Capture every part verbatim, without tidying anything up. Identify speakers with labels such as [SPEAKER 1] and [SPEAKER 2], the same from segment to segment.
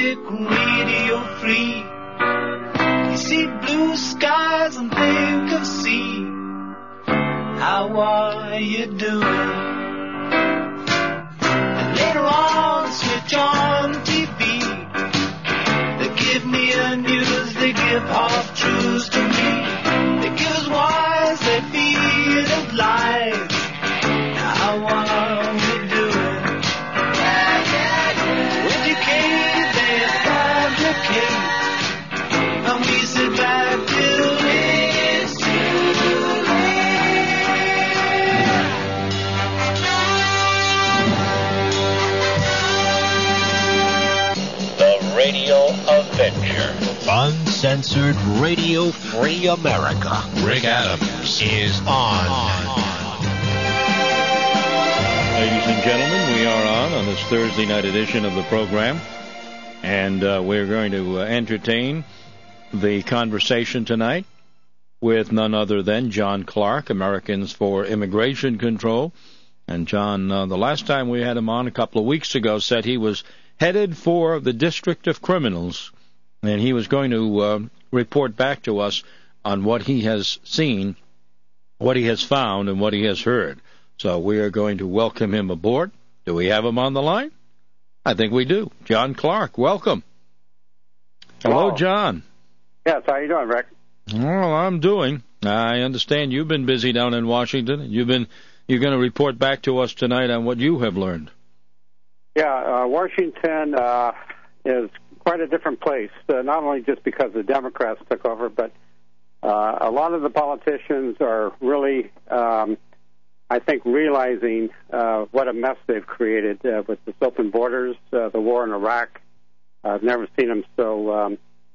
[SPEAKER 1] music radio free. You see blue skies and think of sea. How are you doing? And later on, switch on T V. They give me a news, they give half truths to me. They give us whys, they feed us lies. Now how are we doing? Yeah, yeah, yeah. Educate, they complicate. And we sit back till it's too
[SPEAKER 2] late. The Radio Avenger. Uncensored, radio-free America. Rick Adams is on.
[SPEAKER 3] Ladies and gentlemen, we are on on this Thursday night edition of the program. And uh, we're going to uh, entertain the conversation tonight with none other than John Clark, Americans for Immigration Control. And John, uh, the last time we had him on a couple of weeks ago, said he was headed for the District of Criminals, and he was going to uh, report back to us on what he has seen, what he has found, and what he has heard. So we are going to welcome him aboard. Do we have him on the line? I think we do. John Clark, welcome. Hello,
[SPEAKER 4] Hello.
[SPEAKER 3] John.
[SPEAKER 4] Yes, how you doing, Rick?
[SPEAKER 3] Well, I'm doing. I understand you've been busy down in Washington. You've been. You're going to report back to us tonight on what you have learned.
[SPEAKER 4] Yeah, uh, Washington uh, is quite a different place, uh, not only just because the Democrats took over, but uh, a lot of the politicians are really, um, I think, realizing uh, what a mess they've created uh, with this open borders, uh, the war in Iraq. I've never seen them so um,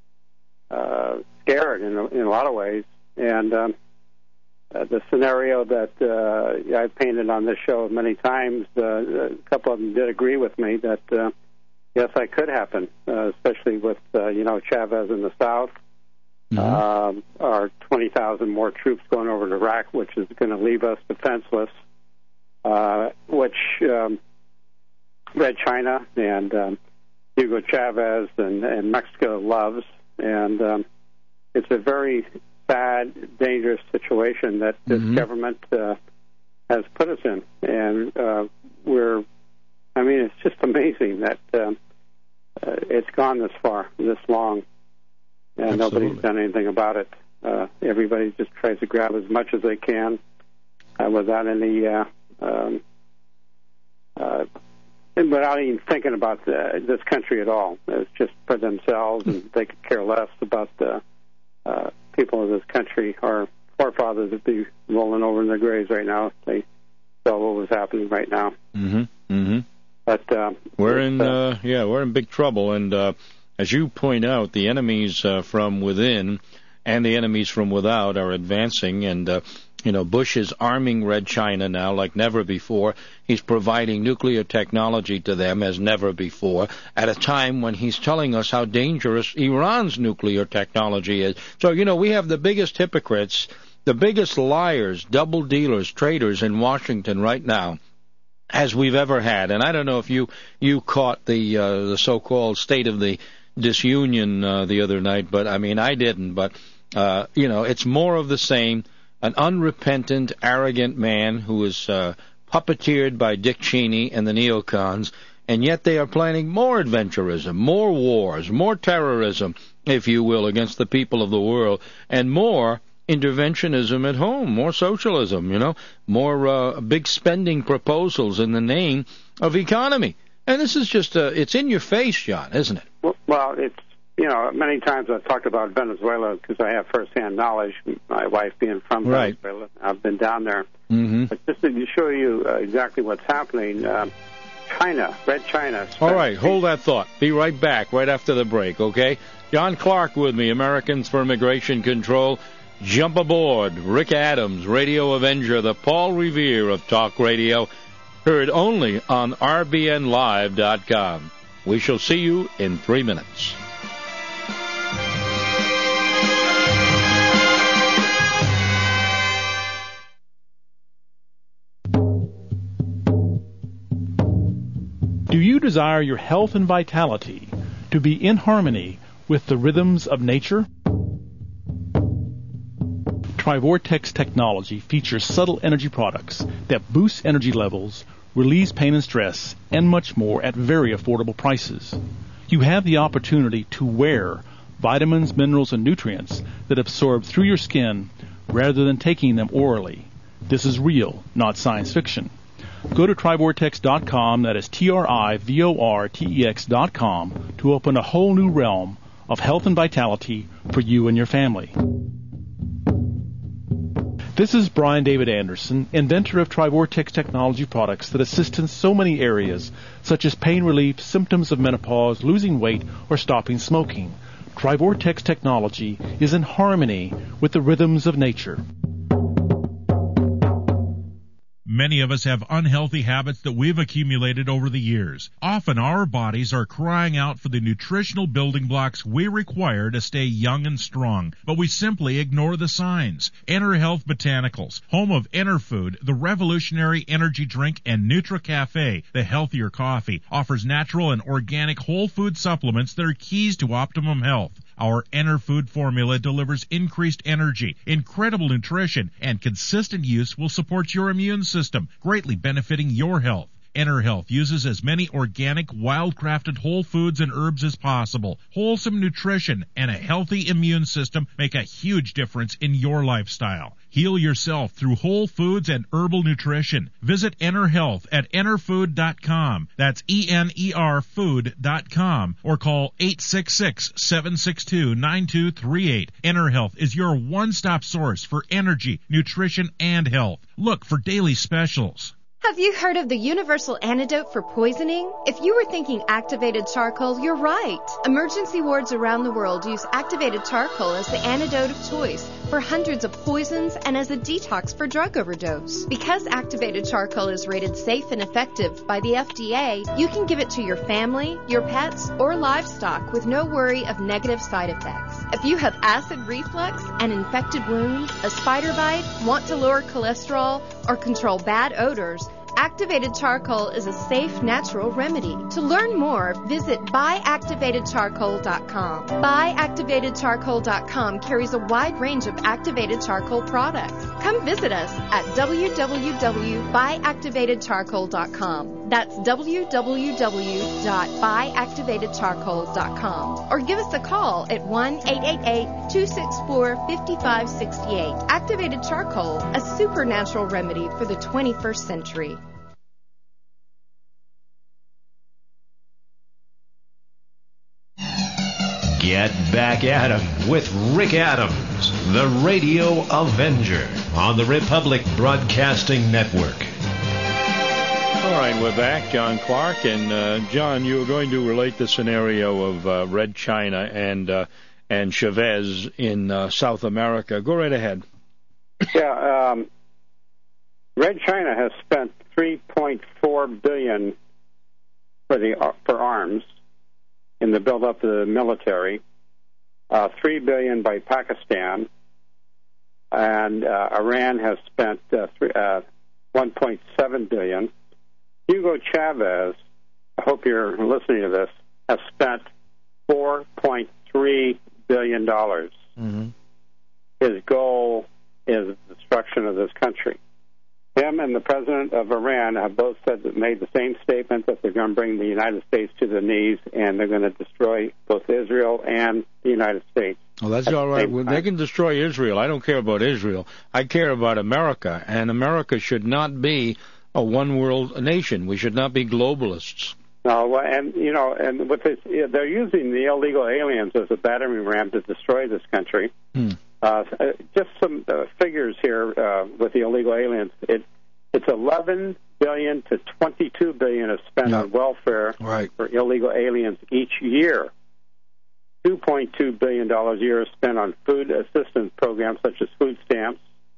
[SPEAKER 4] uh, scared in a, in a lot of ways. And um, uh, the scenario that uh, I've painted on this show many times, uh, a couple of them did agree with me that, uh, yes, that could happen, uh, especially with, uh, you know, Chavez in the South. Mm-hmm. Um, our twenty thousand more troops going over to Iraq, which is going to leave us defenseless, uh, which um, Red China and um, Hugo Chavez and, and Mexico loves. And um, it's a very sad, dangerous situation that this mm-hmm. government uh, has put us in. And uh, we're, I mean, it's just amazing that um, uh, it's gone this far, this long. And
[SPEAKER 3] Absolutely.
[SPEAKER 4] Nobody's done anything about it. Uh, everybody just tries to grab as much as they can uh, without any, uh, um, uh, without even thinking about uh, this country at all. It's just for themselves, and they could care less about the uh, people of this country. Our forefathers would be rolling over in their graves right now if they saw what was happening right now.
[SPEAKER 3] Mm-hmm. Mm-hmm.
[SPEAKER 4] But uh,
[SPEAKER 3] we're in, uh, yeah, we're in big trouble, and. Uh, As you point out, the enemies uh, from within and the enemies from without are advancing, and, uh, you know, Bush is arming Red China now like never before. He's providing nuclear technology to them as never before at a time when he's telling us how dangerous Iran's nuclear technology is. So, you know, we have the biggest hypocrites, the biggest liars, double dealers, traitors in Washington right now, as we've ever had. And I don't know if you, you caught the, uh, the so-called State of the Disunion uh, the other night, but I mean, I didn't. But, uh, you know, it's more of the same. An unrepentant, arrogant man who is uh, puppeteered by Dick Cheney and the neocons, and yet they are planning more adventurism, more wars, more terrorism, if you will, against the people of the world, and more interventionism at home, more socialism, you know, more uh, big spending proposals in the name of economy. And this is just, uh, it's in your face, John, isn't it?
[SPEAKER 4] Well, it's, you know, many times I've talked about Venezuela because I have firsthand knowledge, my wife being from
[SPEAKER 3] right.
[SPEAKER 4] Venezuela. I've been down there.
[SPEAKER 3] Mm-hmm.
[SPEAKER 4] But just to show you uh, exactly what's happening, uh, China, Red China.
[SPEAKER 3] All right, hold that thought. Be right back, right after the break, okay? John Clark with me, Americans for Immigration Control. Jump aboard. Rick Adams, Radio Avenger, the Paul Revere of talk radio, heard only on R B N live dot com. We shall see you in three minutes.
[SPEAKER 5] Do you desire your health and vitality to be in harmony with the rhythms of nature? Trivortex technology features subtle energy products that boost energy levels, relieves pain and stress, and much more at very affordable prices. You have the opportunity to wear vitamins, minerals, and nutrients that absorb through your skin rather than taking them orally. This is real, not science fiction. Go to trivortex dot com, that is T R I V O R T E X dot com, to open a whole new realm of health and vitality for you and your family. This is Brian David Anderson, inventor of Trivortex technology products that assist in so many areas, such as pain relief, symptoms of menopause, losing weight, or stopping smoking. Trivortex technology is in harmony with the rhythms of nature.
[SPEAKER 6] Many of us have unhealthy habits that we've accumulated over the years. Often our bodies are crying out for the nutritional building blocks we require to stay young and strong, but we simply ignore the signs. Enter Health Botanicals, home of Enter Food, the revolutionary energy drink, and NutriCafe, the healthier coffee, offers natural and organic whole food supplements that are keys to optimum health. Our Enter Food formula delivers increased energy, incredible nutrition, and consistent use will support your immune system, greatly benefiting your health. Enter Health uses as many organic, wild-crafted whole foods and herbs as possible. Wholesome nutrition and a healthy immune system make a huge difference in your lifestyle. Heal yourself through whole foods and herbal nutrition. Visit Enter Health at enter food dot com. That's E N E R food dot com. Or call eight six six, seven six two, nine two three eight. Enter Health is your one-stop source for energy, nutrition, and health. Look for daily specials.
[SPEAKER 7] Have you heard of the universal antidote for poisoning? If you were thinking activated charcoal, you're right. Emergency wards around the world use activated charcoal as the antidote of choice for hundreds of poisons and as a detox for drug overdose. Because activated charcoal is rated safe and effective by the F D A, you can give it to your family, your pets, or livestock with no worry of negative side effects. If you have acid reflux, an infected wound, a spider bite, want to lower cholesterol, or control bad odors, activated charcoal is a safe, natural remedy. To learn more, visit buy activated charcoal dot com. buy activated charcoal dot com carries a wide range of activated charcoal products. Come visit us at w w w dot buy activated charcoal dot com. That's w w w dot buy activated charcoal dot com. Or give us a call at one eight eight eight, two six four, five five six eight. Activated charcoal, a supernatural remedy for the twenty-first century.
[SPEAKER 2] Get back at 'em with Rick Adams, the Radio Avenger, on the Republic Broadcasting Network.
[SPEAKER 3] All right, we're back. John Clark. And, uh, John, you were going to relate the scenario of uh, Red China and uh, and Chavez in uh, South America. Go right ahead.
[SPEAKER 4] Yeah, um, Red China has spent three point four billion dollars for the for arms in the build-up of the military, uh, three billion dollars by Pakistan, and uh, Iran has spent uh, three, uh, one point seven billion dollars. Hugo Chavez, I hope you're listening to this, has spent four point three billion dollars. Mm-hmm. His goal is the destruction of this country. Him and the president of Iran have both said that made the same statement that they're going to bring the United States to the knees and they're going to destroy both Israel and the United States.
[SPEAKER 3] Well, that's all right. Well, they can destroy Israel. I don't care about Israel. I care about America, and America should not be a one-world nation. We should not be globalists.
[SPEAKER 4] No, and you know, and with this, they're using the illegal aliens as a battering ram to destroy this country. Hmm. Uh, just some uh, figures here uh, with the illegal aliens. It, it's eleven billion dollars to twenty-two billion dollars is spent yeah. on welfare
[SPEAKER 3] right.
[SPEAKER 4] for illegal aliens each year. two point two billion dollars a year is spent on food assistance programs such as food stamps.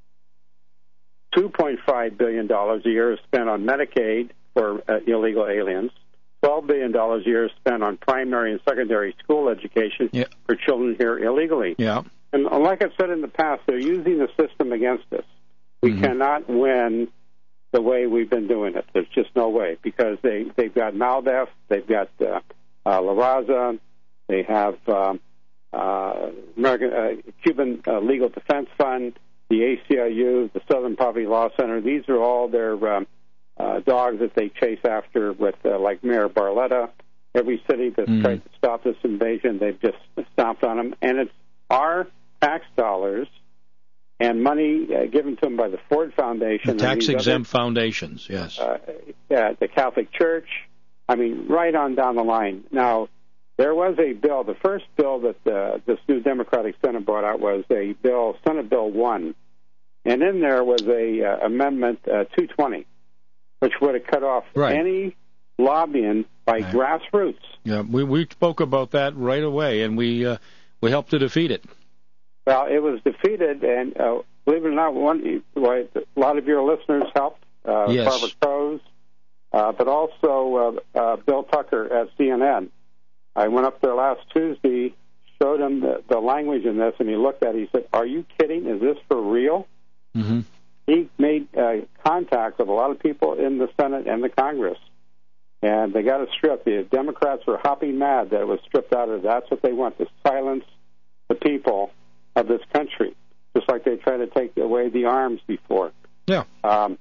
[SPEAKER 4] two point five billion dollars a year is spent on Medicaid for uh, illegal aliens. twelve billion dollars a year is spent on primary and secondary school education yeah. for children here illegally.
[SPEAKER 3] Yeah.
[SPEAKER 4] And like I've said in the past, they're using the system against us. We mm-hmm. cannot win the way we've been doing it. There's just no way, because they, they've got Maldef, they've got uh, uh, La Raza, They have um, uh, American uh, Cuban uh, Legal Defense Fund, the A C L U, the Southern Poverty Law Center. These are all their um, uh, dogs that they chase after with, uh, like Mayor Barletta. Every city that's mm. tried to stop this invasion, they've just stomped on them. And it's our tax dollars and money uh, given to them by the Ford Foundation.
[SPEAKER 3] The tax-exempt foundations, yes.
[SPEAKER 4] Uh, yeah, the Catholic Church. I mean, right on down the line. Now, there was a bill. The first bill that uh, this new Democratic Senate brought out was a bill, Senate Bill one. And in there was a uh, amendment uh, two twenty, which would have cut off
[SPEAKER 3] right.
[SPEAKER 4] any lobbying by right. grassroots.
[SPEAKER 3] Yeah, we we spoke about that right away, and we uh, we helped to defeat it.
[SPEAKER 4] Well, it was defeated, and uh, believe it or not, one a lot of your listeners helped. Uh,
[SPEAKER 3] yes.
[SPEAKER 4] Barbara Crose, uh, but also uh, uh, Bill Tucker at C N N. I went up there last Tuesday, showed him the, the language in this, and he looked at it. He said, "Are you kidding? Is this for real?"
[SPEAKER 3] Mm-hmm.
[SPEAKER 4] He made uh, contact with a lot of people in the Senate and the Congress, and they got it stripped. The Democrats were hopping mad that it was stripped out of it. That's what they want, to silence the people of this country, just like they tried to take away the arms before.
[SPEAKER 3] Yeah.
[SPEAKER 4] Um,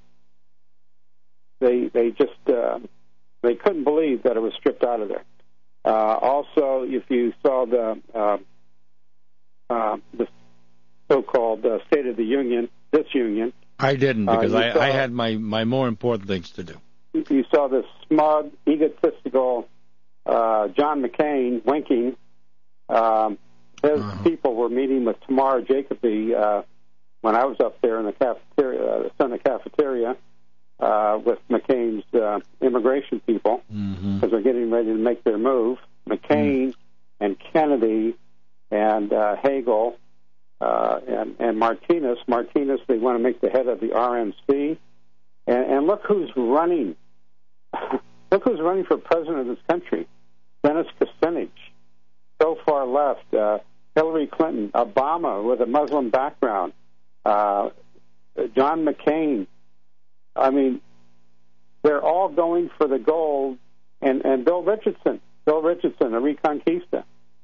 [SPEAKER 4] they they just uh, they couldn't believe that it was stripped out of there. Uh, also, if you saw the uh, uh, the so-called uh, State of the Union, this union,
[SPEAKER 3] I didn't because
[SPEAKER 4] uh,
[SPEAKER 3] I,
[SPEAKER 4] saw,
[SPEAKER 3] I had my, my more important things to do.
[SPEAKER 4] You saw this smug, egotistical uh, John McCain winking. Um, his uh-huh. people were meeting with Tamar Jacoby uh, when I was up there in the cafeteria, uh, the Senate cafeteria. Uh, with McCain's uh, immigration people, because
[SPEAKER 3] mm-hmm.
[SPEAKER 4] they're getting ready to make their move. McCain mm-hmm. and Kennedy and uh, Hagel uh, and, and Martinez. Martinez, they want to make the head of the R N C. And, and look who's running. Look who's running for president of this country. Dennis Kucinich, so far left. Uh, Hillary Clinton, Obama with a Muslim background. Uh, John McCain. I mean, they're all going for the gold, and, and Bill Richardson, Bill Richardson, a Reconquista.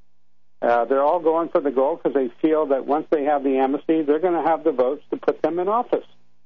[SPEAKER 4] Uh, they're all going for the gold because they feel that once they have the amnesty, they're going to have the votes to put them in office.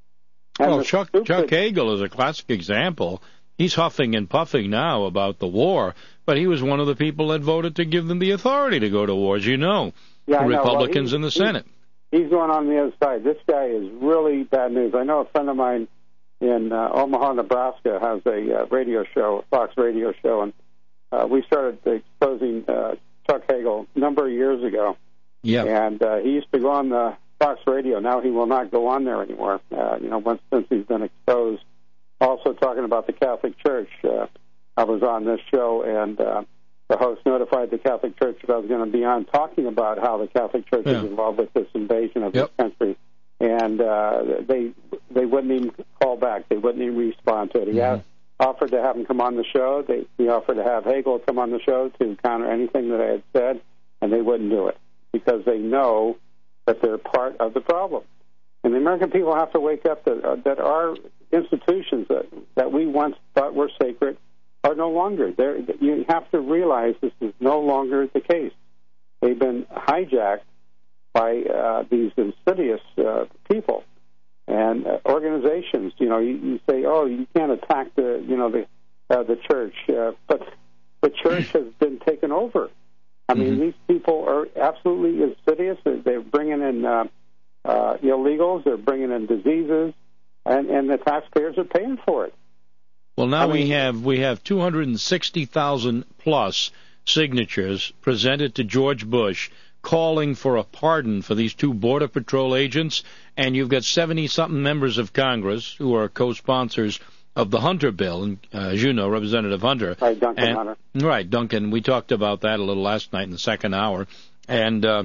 [SPEAKER 4] And
[SPEAKER 3] well, Chuck,
[SPEAKER 4] stupid...
[SPEAKER 3] Chuck Hagel is a classic example. He's huffing and puffing now about the war, but he was one of the people that voted to give them the authority to go to war, as you know,
[SPEAKER 4] yeah,
[SPEAKER 3] the
[SPEAKER 4] know.
[SPEAKER 3] Republicans
[SPEAKER 4] well,
[SPEAKER 3] in the Senate.
[SPEAKER 4] He's going on the other side. This guy is really bad news. I know a friend of mine in uh, Omaha, Nebraska, has a uh, radio show, Fox radio show, and uh, we started exposing uh, Chuck Hagel a number of years ago.
[SPEAKER 3] Yeah.
[SPEAKER 4] And uh, he used to go on the Fox radio. Now he will not go on there anymore, uh, you know, once since he's been exposed. Also talking about the Catholic Church, uh, I was on this show, and uh, the host notified the Catholic Church that I was going to be on talking about how the Catholic Church yeah. is involved with this invasion of
[SPEAKER 3] yep.
[SPEAKER 4] this country. And uh, they they wouldn't even call back. They wouldn't even respond to it. He mm-hmm. asked, offered to have him come on the show. They, he offered to have Hagel come on the show to counter anything that I had said, and they wouldn't do it because they know that they're part of the problem. And the American people have to wake up that, uh, that our institutions that, that we once thought were sacred are no longer. They're, you have to realize this is no longer the case. They've been hijacked by uh, these insidious uh, people and uh, organizations. You know, you, you say, "Oh, you can't attack the, you know, the uh, the church," uh, but the church has been taken over. I mean, mm-hmm. these people are absolutely insidious. They're bringing in uh, uh, illegals. They're bringing in diseases, and, and the taxpayers are paying for it.
[SPEAKER 3] Well, now
[SPEAKER 4] I mean,
[SPEAKER 3] we have we have two hundred sixty thousand plus signatures presented to George Bush, calling for a pardon for these two Border Patrol agents, and you've got seventy-something members of Congress who are co-sponsors of the Hunter bill, and uh, as you know, Representative Hunter.
[SPEAKER 4] Right, Duncan
[SPEAKER 3] and,
[SPEAKER 4] Hunter.
[SPEAKER 3] Right, Duncan. We talked about that a little last night in the second hour, and uh,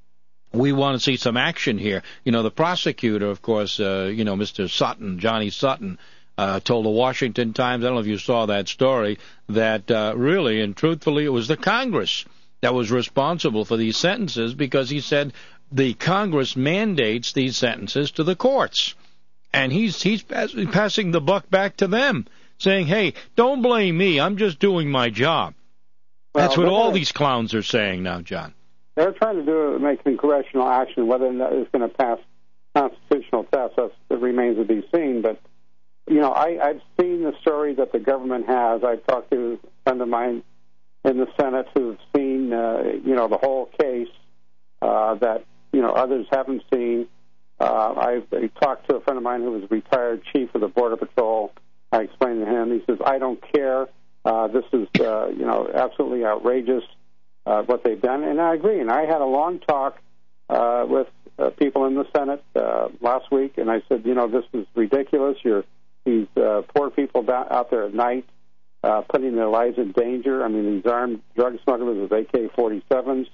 [SPEAKER 3] we want to see some action here. You know, the prosecutor, of course, uh, you know, Mister Sutton, Johnny Sutton, uh, told the Washington Times, I don't know if you saw that story, that uh, really and truthfully it was the Congress that was responsible for these sentences because he said the Congress mandates these sentences to the courts. And he's he's pass, passing the buck back to them, saying, hey, don't blame me. I'm just doing my job. That's what all
[SPEAKER 4] gonna,
[SPEAKER 3] these clowns are saying now, John.
[SPEAKER 4] They're trying to do make congressional action. Whether it's going to pass constitutional tests, that remains to be seen. But, you know, I, I've seen the story that the government has. I've talked to a friend of mine in the Senate who've seen, uh, you know, the whole case uh, that, you know, others haven't seen. Uh, I've I talked to a friend of mine who was a retired chief of the Border Patrol. I explained to him. He says, I don't care. Uh, this is, uh, you know, absolutely outrageous, uh, what they've done. And I agree. And I had a long talk uh, with uh, people in the Senate uh, last week, and I said, you know, this is ridiculous. You're these uh, poor people down, out there at night uh, putting their lives in danger. I mean, these armed drug smugglers with A K forty-sevens,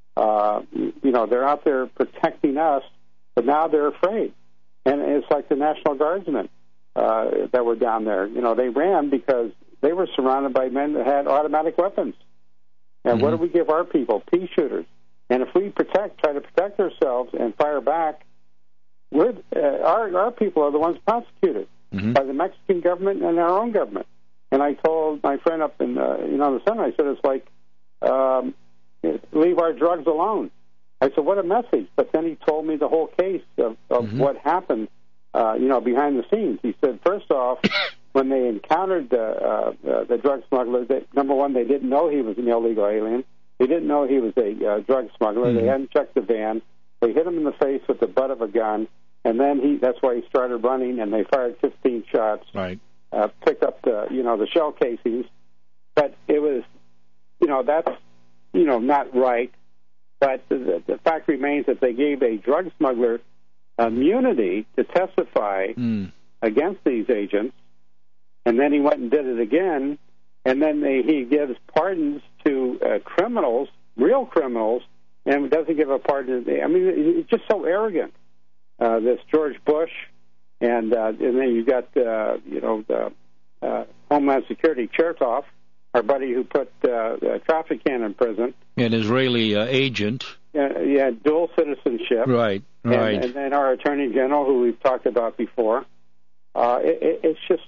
[SPEAKER 4] uh, you know, they're out there protecting us, but now they're afraid. And it's like the National Guardsmen uh, that were down there. You know, they ran because they were surrounded by men that had automatic weapons. And mm-hmm. what do we give our people? Pea shooters. And if we protect, try to protect ourselves and fire back, we're, uh, our, our people are the ones prosecuted mm-hmm. by the Mexican government and our own government. And I told my friend up in uh, you know the Senate, I said, it's like, um, leave our drugs alone. I said, what a message. But then he told me the whole case of, of mm-hmm. what happened, uh, you know, behind the scenes. He said, first off, when they encountered uh, uh, the drug smuggler, they, number one, they didn't know he was an illegal alien. They didn't know he was a uh, drug smuggler. Mm-hmm. They hadn't checked the van. They hit him in the face with the butt of a gun, and then he that's why he started running, and they fired fifteen shots.
[SPEAKER 3] Right.
[SPEAKER 4] Uh, picked up the, you know, the shell casings. But it was, you know, that's, you know, not right. But the, the fact remains that they gave a drug smuggler immunity to testify mm. against these agents, and then he went and did it again, and then they, he gives pardons to uh, criminals, real criminals, and doesn't give a pardon. I mean, it's just so arrogant. Uh, this George Bush, and uh, and then you got uh, you know the uh, Homeland Security Chertoff, our buddy who put uh, uh, Traficant in prison,
[SPEAKER 3] an Israeli uh, agent.
[SPEAKER 4] Uh, yeah, dual citizenship.
[SPEAKER 3] Right, right.
[SPEAKER 4] And, and then our Attorney General, who we've talked about before. Uh, it, it's just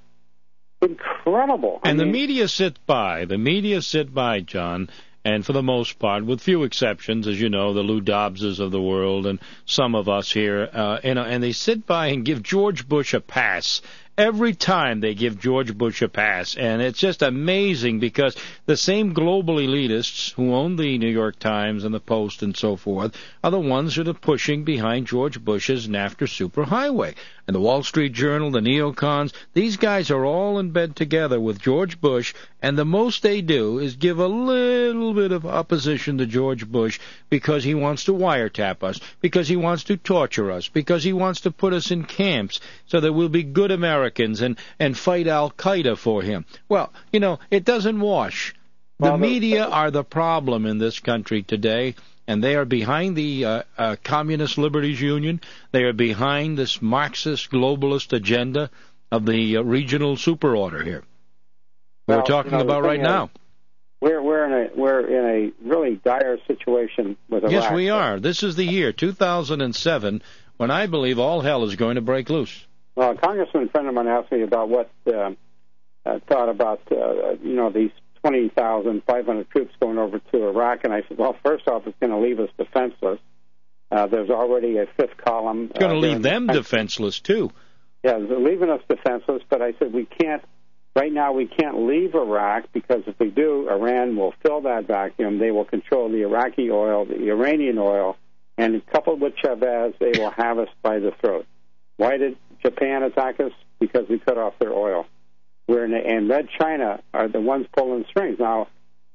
[SPEAKER 4] incredible.
[SPEAKER 3] And
[SPEAKER 4] I
[SPEAKER 3] the
[SPEAKER 4] mean,
[SPEAKER 3] media sit by. The media sit by, John, and for the most part, with few exceptions, as you know, the Lou Dobbses of the world and some of us here, uh, and, and they sit by and give George Bush a pass. Every time they give George Bush a pass, and it's just amazing because the same global elitists who own the New York Times and the Post and so forth are the ones that are pushing behind George Bush's NAFTA superhighway. And the Wall Street Journal, the neocons, these guys are all in bed together with George Bush, and the most they do is give a little bit of opposition to George Bush because he wants to wiretap us, because he wants to torture us, because he wants to put us in camps so that we'll be good Americans and, and fight Al-Qaeda for him. Well, you know, it doesn't wash. The
[SPEAKER 4] well,
[SPEAKER 3] media are the problem in this country today. And they are behind the uh, uh, Communist Liberties Union. They are behind this Marxist globalist agenda of the uh, regional superorder here.
[SPEAKER 4] Well,
[SPEAKER 3] We're talking
[SPEAKER 4] you know,
[SPEAKER 3] about right
[SPEAKER 4] is,
[SPEAKER 3] now.
[SPEAKER 4] We're we're in a we're in a really dire situation with Iraq.
[SPEAKER 3] Yes, we are. This is the year two thousand seven when I believe all hell is going to break loose.
[SPEAKER 4] Well, a congressman friend of mine asked me about what uh, I thought about uh, you know these twenty thousand five hundred troops going over to Iraq, and I said, well, first off, it's going to leave us defenseless. Uh, there's already a fifth column.
[SPEAKER 3] It's going to
[SPEAKER 4] uh,
[SPEAKER 3] leave them
[SPEAKER 4] defenseless.
[SPEAKER 3] defenseless, too.
[SPEAKER 4] Yeah, they're leaving us defenseless, but I said we can't, right now we can't leave Iraq because if we do, Iran will fill that vacuum. They will control the Iraqi oil, the Iranian oil, and coupled with Chavez, they will have us by the throat. Why did Japan attack us? Because we cut off their oil. We're in a, and Red China are the ones pulling strings. Now,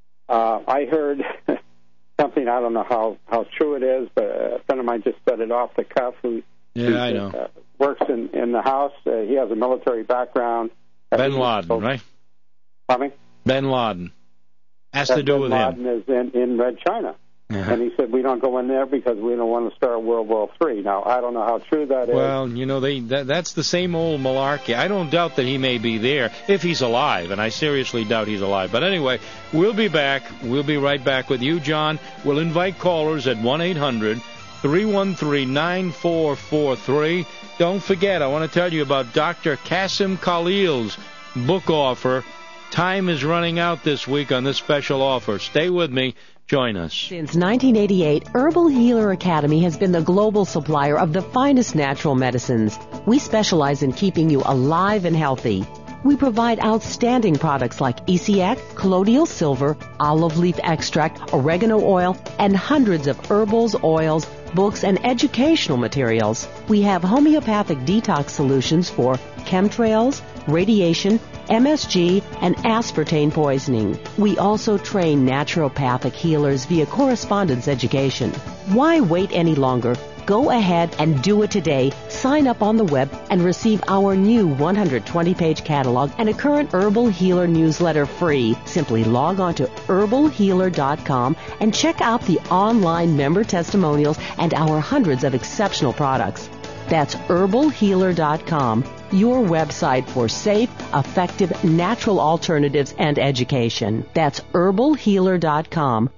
[SPEAKER 4] uh, I heard something, I don't know how, how true it is, but a friend of mine just said it off the cuff. Who,
[SPEAKER 3] yeah,
[SPEAKER 4] who,
[SPEAKER 3] I know.
[SPEAKER 4] Uh, works in, in the House. Uh, he has a military background.
[SPEAKER 3] Ben Laden,
[SPEAKER 4] so,
[SPEAKER 3] right?
[SPEAKER 4] Pardon me?
[SPEAKER 3] Ben Laden. Has
[SPEAKER 4] that
[SPEAKER 3] to do
[SPEAKER 4] Ben
[SPEAKER 3] with
[SPEAKER 4] Laden
[SPEAKER 3] him.
[SPEAKER 4] is in, in Red China. Uh-huh. And he said, we don't go in there because we don't want to start World War Three. Now, I don't know how true that is.
[SPEAKER 3] Well, you know, they that, that's the same old malarkey. I don't doubt that he may be there if he's alive, and I seriously doubt he's alive. But anyway, we'll be back. We'll be right back with you, John. We'll invite callers at one eight hundred three one three nine four four three. Don't forget, I want to tell you about Doctor Qasim Khalil's book offer, time is running out this week on this special offer. Stay with me. Join us.
[SPEAKER 8] Since nineteen eighty-eight, Herbal Healer Academy has been the global supplier of the finest natural medicines. We specialize in keeping you alive and healthy. We provide outstanding products like E C X, colloidal silver, olive leaf extract, oregano oil, and hundreds of herbals, oils, books, and educational materials. We have homeopathic detox solutions for chemtrails, radiation, M S G, and aspartame poisoning. We also train naturopathic healers via correspondence education. Why wait any longer? Go ahead and do it today. Sign up on the web and receive our new one hundred twenty page catalog and a current Herbal Healer newsletter free. Simply log on to herbal healer dot com and check out the online member testimonials and our hundreds of exceptional products. That's herbal healer dot com, your website for safe, effective, natural alternatives and education. That's herbal healer dot com.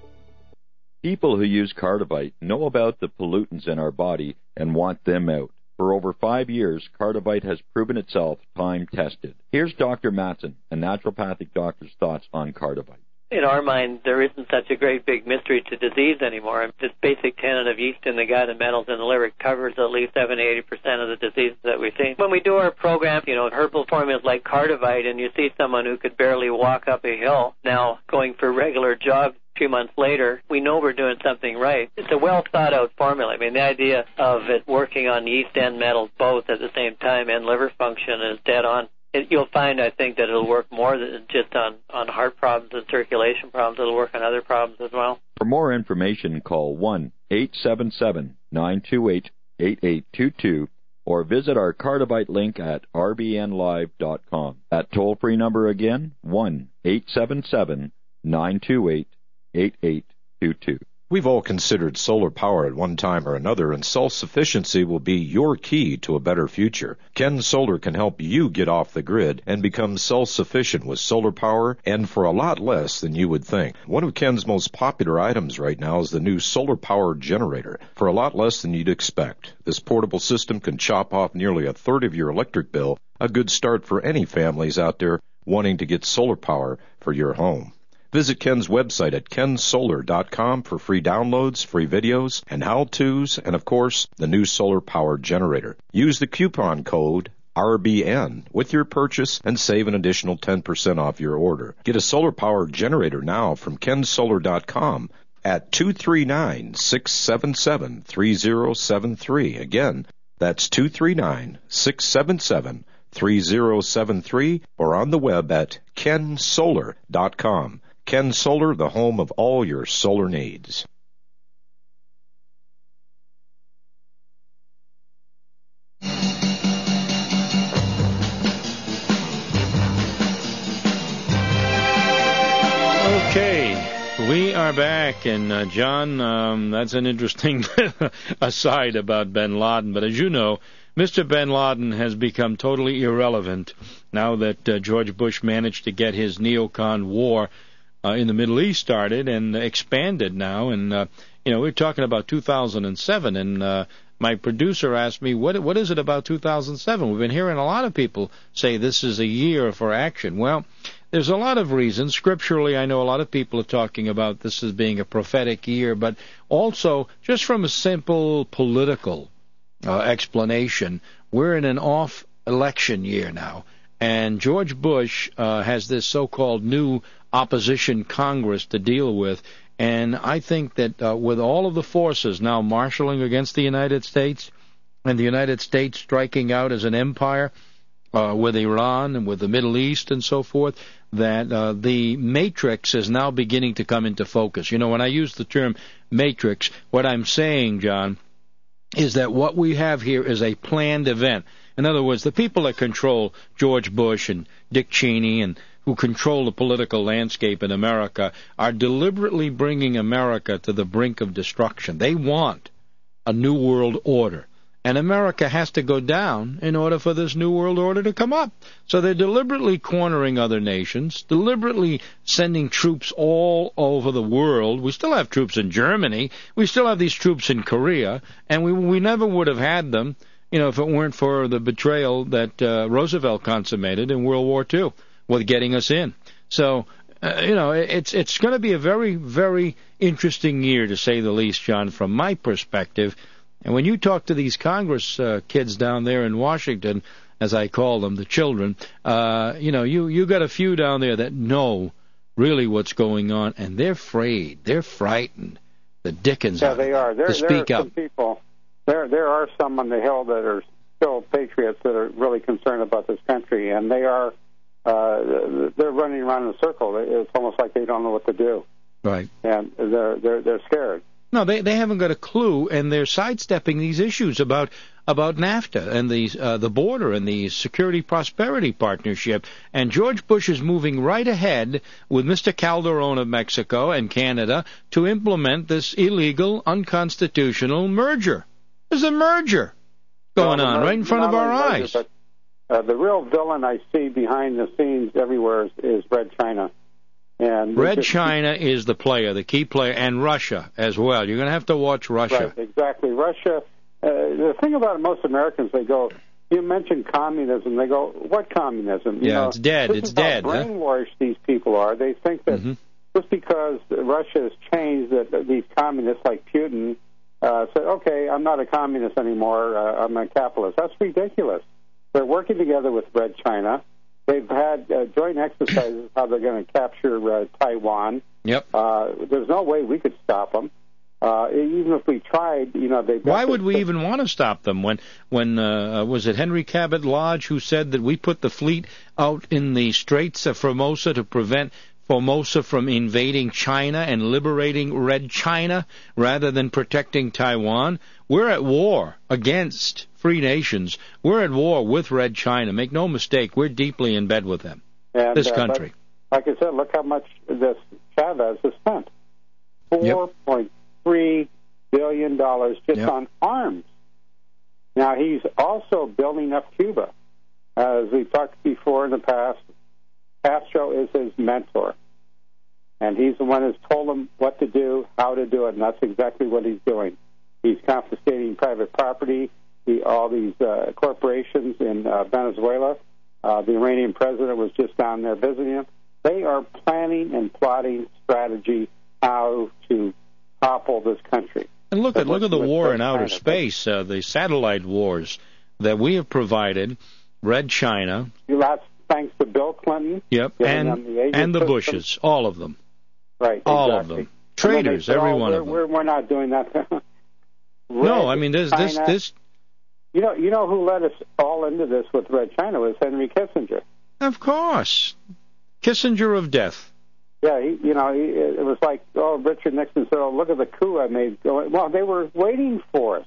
[SPEAKER 9] People who use Cardivite know about the pollutants in our body and want them out. For over five years, Cardivite has proven itself time-tested. Here's Doctor Matson, a naturopathic doctor's thoughts on Cardivite.
[SPEAKER 10] In our mind, there isn't such a great big mystery to disease anymore. This basic tenet of yeast in the gut and metals in the liver covers at least seventy to eighty percent of the diseases that we see. When we do our program, you know, herbal formulas like Cardivite, and you see someone who could barely walk up a hill now going for regular jogs a few months later, we know we're doing something right. It's a well-thought-out formula. I mean, the idea of it working on yeast and metals both at the same time and liver function is dead on. It, you'll find, I think, that it'll work more than just on, on heart problems and circulation problems. It'll work on other problems as well.
[SPEAKER 9] For more information, call one eight seven seven, nine two eight, eight eight two two or visit our Cardivite link at r b n live dot com. That toll-free number again, one eight seven seven, nine two eight, eight eight two two.
[SPEAKER 2] We've all considered solar power at one time or another, and self-sufficiency will be your key to a better future. Ken Solar can help you get off the grid and become self-sufficient with solar power, and for a lot less than you would think. One of Ken's most popular items right now is the new solar power generator, for a lot less than you'd expect. This portable system can chop off nearly a third of your electric bill, a good start for any families out there wanting to get solar power for your home. Visit Ken's website at ken solar dot com for free downloads, free videos, and how-tos, and, of course, the new solar power generator. Use the coupon code R B N with your purchase and save an additional ten percent off your order. Get a solar power generator now from ken solar dot com at two three nine, six seven seven, three zero seven three. Again, that's two three nine, six seven seven, three zero seven three, or on the web at ken solar dot com. Ken Solar, the home of all your solar needs.
[SPEAKER 3] Okay, we are back, and uh, John, um, that's an interesting aside about bin Laden, but as you know, Mister bin Laden has become totally irrelevant now that uh, George Bush managed to get his neocon war Uh, in the Middle East started and expanded now, and uh, you know we're talking about two thousand seven, and uh, my producer asked me, what what is it about two thousand seven? We've been hearing a lot of people say this is a year for action. Well, there's a lot of reasons. Scripturally, I know a lot of people are talking about this as being a prophetic year, but also just from a simple political uh, explanation, we're in an off-election year now, and George Bush uh, has this so-called new opposition Congress to deal with, and I think that uh, with all of the forces now marshaling against the United States, and the United States striking out as an empire uh, with Iran and with the Middle East and so forth, that uh, the matrix is now beginning to come into focus. You know, when I use the term matrix, what I'm saying, John, is that what we have here is a planned event. In other words, the people that control George Bush and Dick Cheney and who control the political landscape in America are deliberately bringing America to the brink of destruction. They want a new world order, and America has to go down in order for this new world order to come up. So they're deliberately cornering other nations, deliberately sending troops all over the world. We still have troops in Germany. We still have these troops in Korea, and we we never would have had them, you know, if it weren't for the betrayal that uh, Roosevelt consummated in World War Two. With getting us in. So, uh, you know, it's it's going to be a very, very interesting year, to say the least, John, from my perspective. And when you talk to these Congress uh, kids down there in Washington, as I call them, the children, uh, you know, you, you got a few down there that know really what's going on, and they're afraid. They're frightened. The dickens
[SPEAKER 4] yeah,
[SPEAKER 3] out
[SPEAKER 4] they are. There,
[SPEAKER 3] to speak
[SPEAKER 4] there are
[SPEAKER 3] up.
[SPEAKER 4] some people. There, there are some on the Hill that are still patriots that are really concerned about this country, and they are. Uh, they're running around in a circle. It's almost like they don't know what to do.
[SPEAKER 3] Right.
[SPEAKER 4] And they're they're they're scared.
[SPEAKER 3] No, they they haven't got a clue, and they're sidestepping these issues about about NAFTA and the uh, the border and the Security Prosperity Partnership. And George Bush is moving right ahead with Mister Calderon of Mexico and Canada to implement this illegal, unconstitutional merger. There's a merger going
[SPEAKER 4] well,
[SPEAKER 3] on right in front of our
[SPEAKER 4] merger,
[SPEAKER 3] eyes.
[SPEAKER 4] But, uh, the real villain I see behind the scenes everywhere is, is Red China. And
[SPEAKER 3] Red
[SPEAKER 4] just,
[SPEAKER 3] China is the player, the key player, and Russia as well. You're going to have to watch Russia.
[SPEAKER 4] Right, exactly. Russia, uh, the thing about most Americans, they go, you mention communism, they go, what communism? You
[SPEAKER 3] yeah,
[SPEAKER 4] know,
[SPEAKER 3] it's dead.
[SPEAKER 4] This
[SPEAKER 3] It's
[SPEAKER 4] is
[SPEAKER 3] dead.
[SPEAKER 4] how brainwashed huh? these people are. They think that mm-hmm. just because Russia has changed, that these communists like Putin uh, said, okay, I'm not a communist anymore, uh, I'm a capitalist. That's ridiculous. They're working together with Red China. They've had uh, joint exercises how they're going to capture uh, Taiwan.
[SPEAKER 3] Yep.
[SPEAKER 4] Uh, there's no way we could stop them. Uh, even if we tried, you know, they.
[SPEAKER 3] Why would we even want to stop them? When, when uh, was it Henry Cabot Lodge who said that we put the fleet out in the Straits of Formosa to prevent Formosa from invading China and liberating Red China rather than protecting Taiwan? We're at war against free nations. We're at war with Red China. Make no mistake, we're deeply in bed with them.
[SPEAKER 4] And,
[SPEAKER 3] this
[SPEAKER 4] uh,
[SPEAKER 3] country.
[SPEAKER 4] Like I said, look how much this Chavez has spent. four point three billion dollars just
[SPEAKER 3] yep.
[SPEAKER 4] on arms. Now, he's also building up Cuba. As we've talked before in the past, Castro is his mentor. And he's the one who's told him what to do, how to do it, and that's exactly what he's doing. He's confiscating private property, the, all these uh, corporations in uh, Venezuela. Uh, the Iranian president was just down there visiting him. They are planning and plotting strategy how to topple this country.
[SPEAKER 3] And look at look at the war in outer space, uh, the satellite wars that we have provided. Red China.
[SPEAKER 4] That's thanks to Bill Clinton.
[SPEAKER 3] Yep, and
[SPEAKER 4] the
[SPEAKER 3] and the
[SPEAKER 4] system.
[SPEAKER 3] Bushes, all of them.
[SPEAKER 4] Right,
[SPEAKER 3] all
[SPEAKER 4] exactly.
[SPEAKER 3] of them. Traitors,
[SPEAKER 4] said,
[SPEAKER 3] every
[SPEAKER 4] oh,
[SPEAKER 3] one
[SPEAKER 4] we're,
[SPEAKER 3] of them.
[SPEAKER 4] We're, we're not doing that.
[SPEAKER 3] No, I mean this this this.
[SPEAKER 4] You know, you know who led us all into this with Red China was Henry Kissinger.
[SPEAKER 3] Of course, Kissinger of death.
[SPEAKER 4] Yeah, he, you know, he, it was like, oh, Richard Nixon said, oh, look at the coup I made. Well, they were waiting for us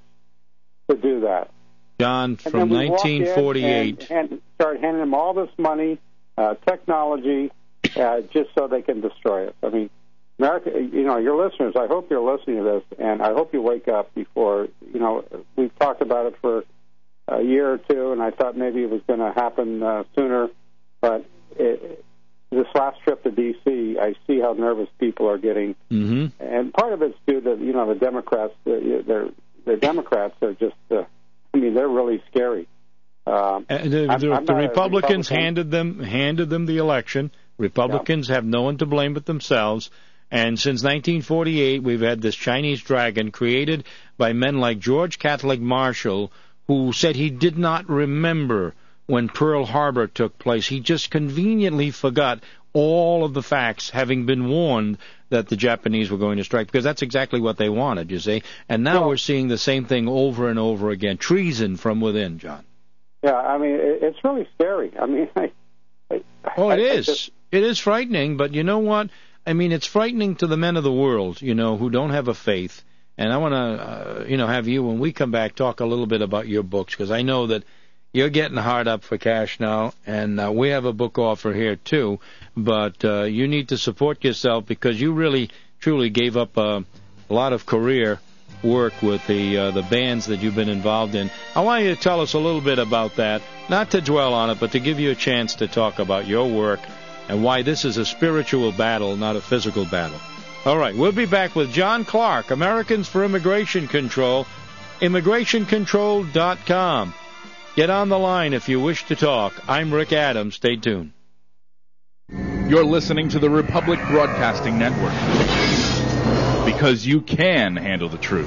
[SPEAKER 4] to do that.
[SPEAKER 3] John, from nineteen forty-eight.
[SPEAKER 4] And, and start handing them all this money, uh, technology, uh, just so they can destroy us. I mean, America, you know, your listeners, I hope you're listening to this, and I hope you wake up before, you know, we've talked about it for a year or two, and I thought maybe it was going to happen uh, sooner, but it, this last trip to D C, I see how nervous people are getting,
[SPEAKER 3] mm-hmm.
[SPEAKER 4] and part of it's due to, you know, the Democrats. Uh, they're the Democrats are just, uh, I mean, they're really scary. Um,
[SPEAKER 3] the the,
[SPEAKER 4] I'm, I'm
[SPEAKER 3] the Republicans
[SPEAKER 4] Republican.
[SPEAKER 3] handed them handed them the election. Republicans yeah. have no one to blame but themselves. And since nineteen forty-eight, we've had this Chinese dragon created by men like George Catholic Marshall, who said he did not remember when Pearl Harbor took place. He just conveniently forgot all of the facts, having been warned that the Japanese were going to strike, because that's exactly what they wanted, you see. And now
[SPEAKER 4] well,
[SPEAKER 3] we're seeing the same thing over and over again. Treason from within, John.
[SPEAKER 4] Yeah, I mean, it, it's really scary. I mean, I, I,
[SPEAKER 3] oh, it
[SPEAKER 4] I,
[SPEAKER 3] is.
[SPEAKER 4] I just,
[SPEAKER 3] it is frightening, but you know what? I mean, it's frightening to the men of the world, you know, who don't have a faith. And I want to, uh, you know, have you, when we come back, talk a little bit about your books, because I know that you're getting hard up for cash now, and uh, we have a book offer here, too. But uh, you need to support yourself, because you really, truly gave up uh, a lot of career work with the uh, the bands that you've been involved in. I want you to tell us a little bit about that, not to dwell on it, but to give you a chance to talk about your work and why this is a spiritual battle, not a physical battle. All right, we'll be back with John Clark, Americans for Immigration Control, immigration control dot com. Get on the line if you wish to talk. I'm Rick Adams. Stay tuned.
[SPEAKER 11] You're listening to the Republic Broadcasting Network, because you can handle the truth.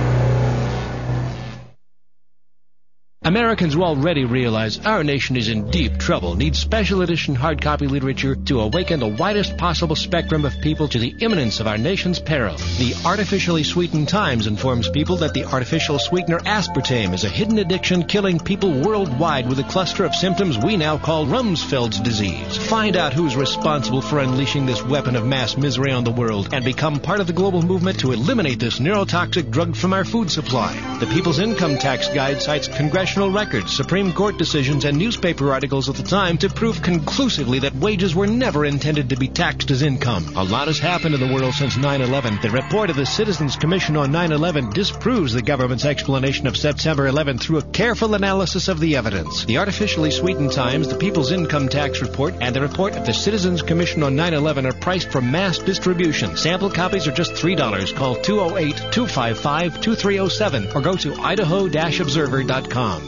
[SPEAKER 12] Americans will already realize our nation is in deep trouble, needs special edition hard copy literature to awaken the widest possible spectrum of people to the imminence of our nation's peril. The Artificially Sweetened Times informs people that the artificial sweetener aspartame is a hidden addiction killing people worldwide with a cluster of symptoms we now call Rumsfeld's disease. Find out who's responsible for unleashing this weapon of mass misery on the world and become part of the global movement to eliminate this neurotoxic drug from our food supply. The People's Income Tax Guide cites congressional records, Supreme Court decisions, and newspaper articles at the time to prove conclusively that wages were never intended to be taxed as income. A lot has happened in the world since nine eleven. The report of the Citizens Commission on nine eleven disproves the government's explanation of September eleventh through a careful analysis of the evidence. The Artificially Sweetened Times, the People's Income Tax Report, and the report of the Citizens Commission on nine eleven are priced for mass distribution. Sample copies are just three dollars. Call two oh eight, two five five, two three oh seven or go to idaho dash observer dot com.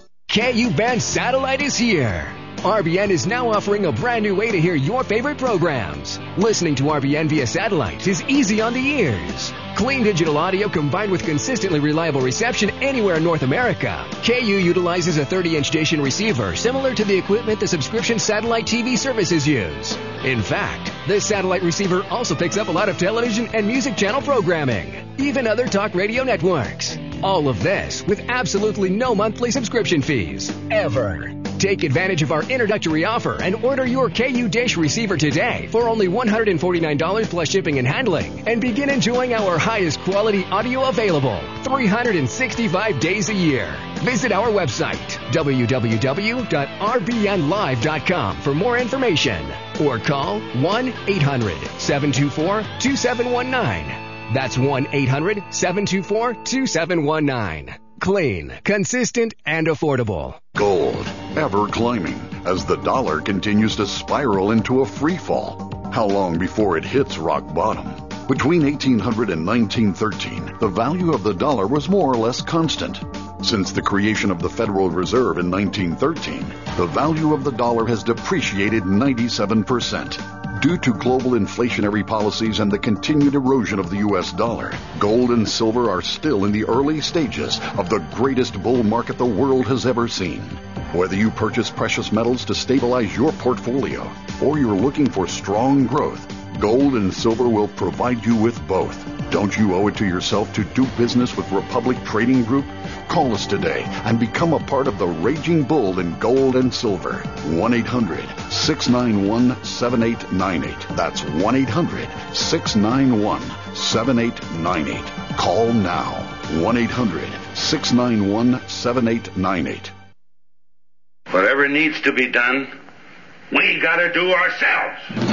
[SPEAKER 13] K U Band Satellite is here. R B N is now offering a brand new way to hear your favorite programs. Listening to R B N via satellite is easy on the ears. Clean digital audio combined with consistently reliable reception anywhere in North America. K U utilizes a thirty-inch station receiver similar to the equipment the subscription satellite T V services use. In fact, this satellite receiver also picks up a lot of television and music channel programming, even other talk radio networks. All of this with absolutely no monthly subscription fees, ever. Take advantage of our introductory offer and order your K U dish receiver today for only one hundred forty-nine dollars plus shipping and handling, and begin enjoying our highest quality audio available three hundred sixty-five days a year. Visit our website, w w w dot r b n live dot com, for more information, or call one eight hundred, seven two four, two seven one nine. That's one eight hundred, seven two four, two seven one nine. Clean, consistent, and affordable.
[SPEAKER 14] Gold, ever climbing as the dollar continues to spiral into a free fall. How long before it hits rock bottom? Between eighteen hundred and nineteen thirteen, the value of the dollar was more or less constant. Since the creation of the Federal Reserve in nineteen thirteen, the value of the dollar has depreciated ninety-seven percent. Due to global inflationary policies and the continued erosion of the U S dollar, gold and silver are still in the early stages of the greatest bull market the world has ever seen. Whether you purchase precious metals to stabilize your portfolio or you're looking for strong growth, gold and silver will provide you with both. Don't you owe it to yourself to do business with Republic Trading Group? Call us today and become a part of the raging bull in gold and silver. one eight hundred, six nine one, seven eight nine eight. That's one eight hundred, six nine one, seven eight nine eight. Call now. one eight hundred, six nine one, seven eight nine eight.
[SPEAKER 15] Whatever needs to be done, we gotta do ourselves.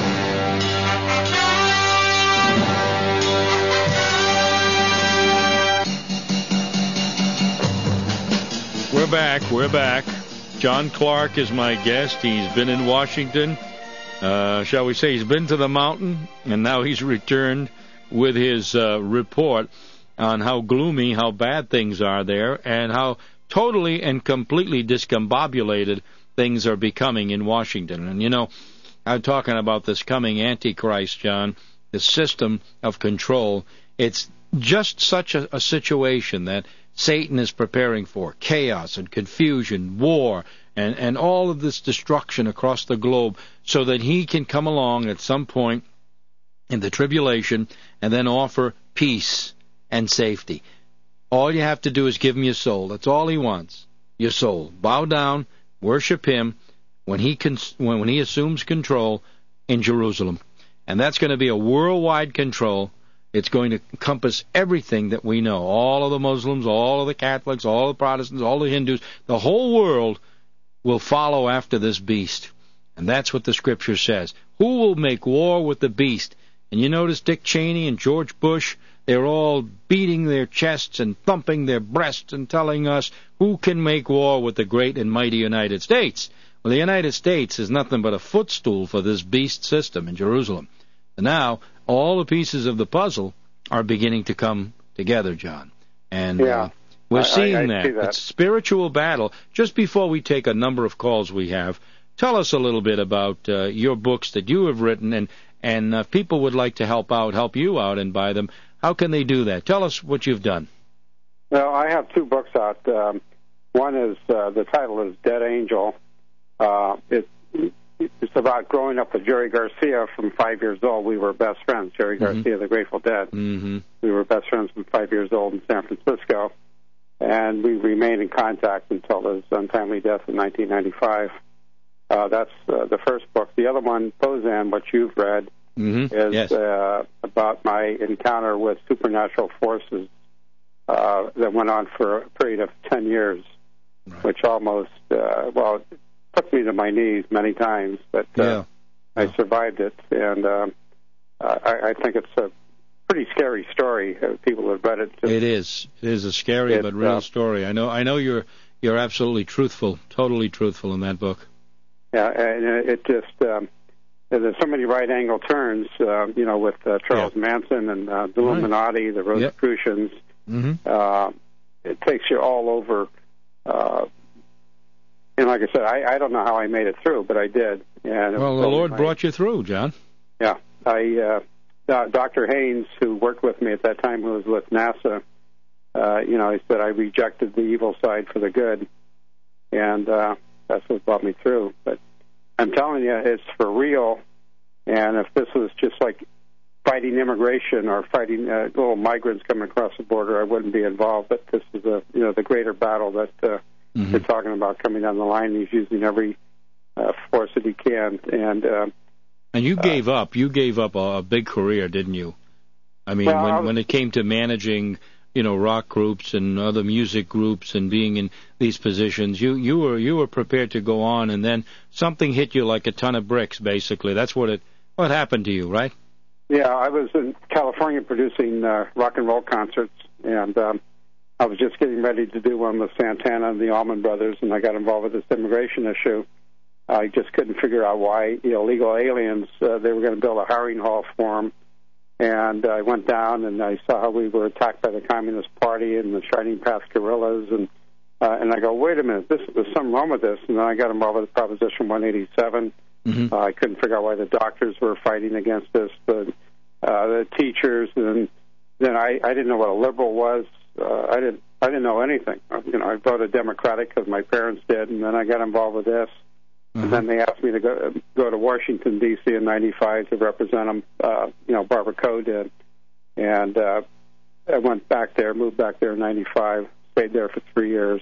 [SPEAKER 3] We're back. We're back. John Clark is my guest. He's been in Washington. Uh, shall we say he's been to the mountain, and now he's returned with his uh, report on how gloomy, how bad things are there, and how totally and completely discombobulated things are becoming in Washington. And, you know, I'm talking about this coming Antichrist, John, the system of control. It's just such a, a situation that Satan is preparing for: chaos and confusion, war, and, and all of this destruction across the globe, so that he can come along at some point in the tribulation and then offer peace and safety. All you have to do is give him your soul. That's all he wants, your soul. Bow down, worship him when he cons- when, when he assumes control in Jerusalem. And that's going to be a worldwide control. It's going to encompass everything that we know. All of the Muslims, all of the Catholics, all the Protestants, all the Hindus. The whole world will follow after this beast. And that's what the Scripture says. Who will make war with the beast? And you notice Dick Cheney and George Bush, they're all beating their chests and thumping their breasts and telling us who can make war with the great and mighty United States. Well, the United States is nothing but a footstool for this beast system in Jerusalem. And now, all the pieces of the puzzle are beginning to come together, John. And
[SPEAKER 4] yeah,
[SPEAKER 3] uh, we're
[SPEAKER 4] I,
[SPEAKER 3] seeing
[SPEAKER 4] I, I
[SPEAKER 3] that.
[SPEAKER 4] see that.
[SPEAKER 3] It's spiritual battle. Just before we take a number of calls we have, tell us a little bit about uh, your books that you have written, and and uh, if people would like to help out, help you out, and buy them. How can they do that? Tell us what you've done.
[SPEAKER 4] Well, I have two books out. Um, one is uh, the title is Dead Angel. Uh, it, it's about growing up with Jerry Garcia from five years old. We were best friends. Jerry
[SPEAKER 3] Mm-hmm.
[SPEAKER 4] Garcia, the Grateful Dead.
[SPEAKER 3] Mm-hmm.
[SPEAKER 4] We were best friends from five years old in San Francisco, and we remained in contact until his untimely death in nineteen ninety-five. Uh, that's uh, the first book. The other one, Pozan, what you've read,
[SPEAKER 3] mm-hmm.
[SPEAKER 4] is
[SPEAKER 3] yes.
[SPEAKER 4] uh, about my encounter with supernatural forces uh, that went on for a period of ten years, right. which almost, uh, well, it took me to my knees many times, but uh,
[SPEAKER 3] yeah.
[SPEAKER 4] I survived it, and um, I, I think it's a pretty scary story. Uh, people have read it. Just,
[SPEAKER 3] it is. It is a scary
[SPEAKER 4] it,
[SPEAKER 3] but real
[SPEAKER 4] uh,
[SPEAKER 3] story. I know. I know you're you're absolutely truthful, totally truthful in that book.
[SPEAKER 4] Yeah, and it just um, there's so many right-angle turns, uh, you know, with uh, Charles yeah. Manson and uh, the Illuminati, the Rosicrucians.
[SPEAKER 3] Yep. Mm-hmm.
[SPEAKER 4] Uh, it takes you all over. Uh, and like I said, I, I don't know how I made it through, but I did. And
[SPEAKER 3] well, the Lord
[SPEAKER 4] my,
[SPEAKER 3] brought you through, John.
[SPEAKER 4] Yeah, I uh, Doctor Haynes, who worked with me at that time, who was with NASA. Uh, you know, he said I rejected the evil side for the good, and uh, that's what brought me through. But I'm telling you, it's for real. And if this was just like fighting immigration or fighting uh, little migrants coming across the border, I wouldn't be involved. But this is a you know the greater battle that uh, mm-hmm. they're talking about coming down the line. He's using every uh, force that he can. And uh,
[SPEAKER 3] and you gave uh, up. You gave up a, a big career, didn't you? I mean,
[SPEAKER 4] well,
[SPEAKER 3] when
[SPEAKER 4] I was,
[SPEAKER 3] when it came to managing, you know, rock groups and other music groups and being in these positions, you you were you were prepared to go on, and then something hit you like a ton of bricks. Basically, that's what it what happened to you, right?
[SPEAKER 4] Yeah, I was in California producing uh, rock and roll concerts, and um, I was just getting ready to do one with Santana and the Allman Brothers, and I got involved with this immigration issue. I just couldn't figure out why illegal aliens, uh, they were going to build a hiring hall for them. And I went down and I saw how we were attacked by the Communist Party and the Shining Path guerrillas. And uh, and I go, wait a minute, this, there's something wrong with this. And then I got involved with Proposition one eighty-seven. Mm-hmm. Uh, I couldn't figure out why the doctors were fighting against this, the, uh, the teachers. And then I, I didn't know what a liberal was. Uh, I didn't I didn't know anything. You know, I voted Democratic because my parents did. And then I got involved with this. Mm-hmm. And then they asked me to go go to Washington, D C in ninety-five to represent them. Uh, you know, Barbara Coe did. And uh, I went back there, moved back there in ninety-five, stayed there for three years.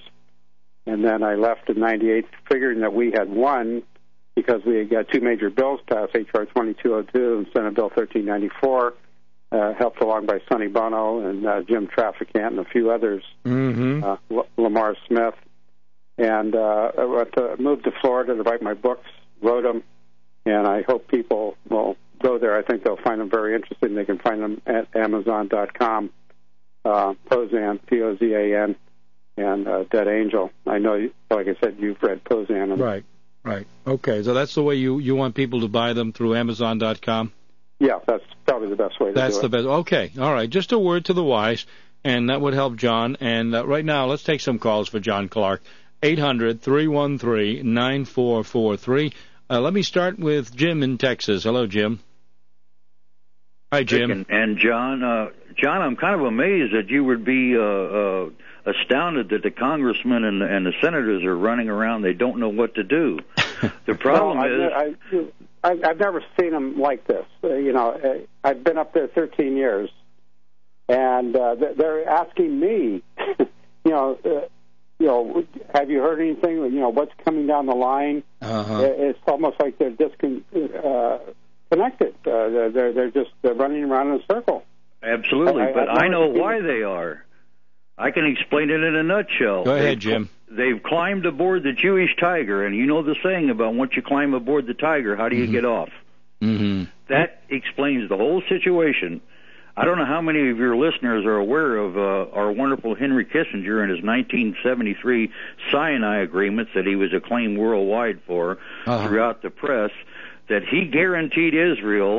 [SPEAKER 4] And then I left in ninety-eight, figuring that we had won because we had got two major bills passed, H R twenty-two oh two and Senate Bill thirteen ninety-four, uh, helped along by Sonny Bono and uh, Jim Traficant and a few others,
[SPEAKER 3] mm-hmm.
[SPEAKER 4] uh, L- Lamar Smith. And uh, I went to, moved to Florida to write my books, wrote them, and I hope people will go there. I think they'll find them very interesting. They can find them at Amazon dot com, uh, Pozan, P O Z A N, and uh, Dead Angel. I know, like I said, you've read Pozan.
[SPEAKER 3] Right, right. Okay, so that's the way you, you want people to buy them, through Amazon dot com?
[SPEAKER 4] Yeah, that's probably the best way to
[SPEAKER 3] that's
[SPEAKER 4] do
[SPEAKER 3] the
[SPEAKER 4] it.
[SPEAKER 3] That's the best. Okay, all right. Just a word to the wise, and that would help John. And uh, right now, let's take some calls for John Clark. eight hundred, three one three, nine four four three. Uh, let me start with Jim in Texas. Hello, Jim. Hi, Jim.
[SPEAKER 16] And, and John, uh, John, I'm kind of amazed that you would be uh, uh, astounded that the congressmen and, and the senators are running around. They don't know what to do. The problem
[SPEAKER 4] well, I've,
[SPEAKER 16] is...
[SPEAKER 4] I've, I've never seen them like this. Uh, you know, uh, I've been up there thirteen years, and uh, they're asking me, you know... Uh, You know, have you heard anything? You know, what's coming down the line?
[SPEAKER 3] Uh-huh.
[SPEAKER 4] It's almost like they're disconnected. Uh, uh, they're they're just they're running around in a circle.
[SPEAKER 16] Absolutely,
[SPEAKER 4] I,
[SPEAKER 16] but
[SPEAKER 4] I,
[SPEAKER 16] I know why they are. I can explain it in a nutshell.
[SPEAKER 3] Go ahead,
[SPEAKER 16] they've,
[SPEAKER 3] Jim.
[SPEAKER 16] They've climbed aboard the Jewish tiger, and you know the saying about once you climb aboard the tiger, how do you
[SPEAKER 3] mm-hmm.
[SPEAKER 16] get off?
[SPEAKER 3] Mm-hmm.
[SPEAKER 16] That explains the whole situation. I don't know how many of your listeners are aware of uh, our wonderful Henry Kissinger and his nineteen seventy-three Sinai agreements that he was acclaimed worldwide for uh-huh. throughout the press, that he guaranteed Israel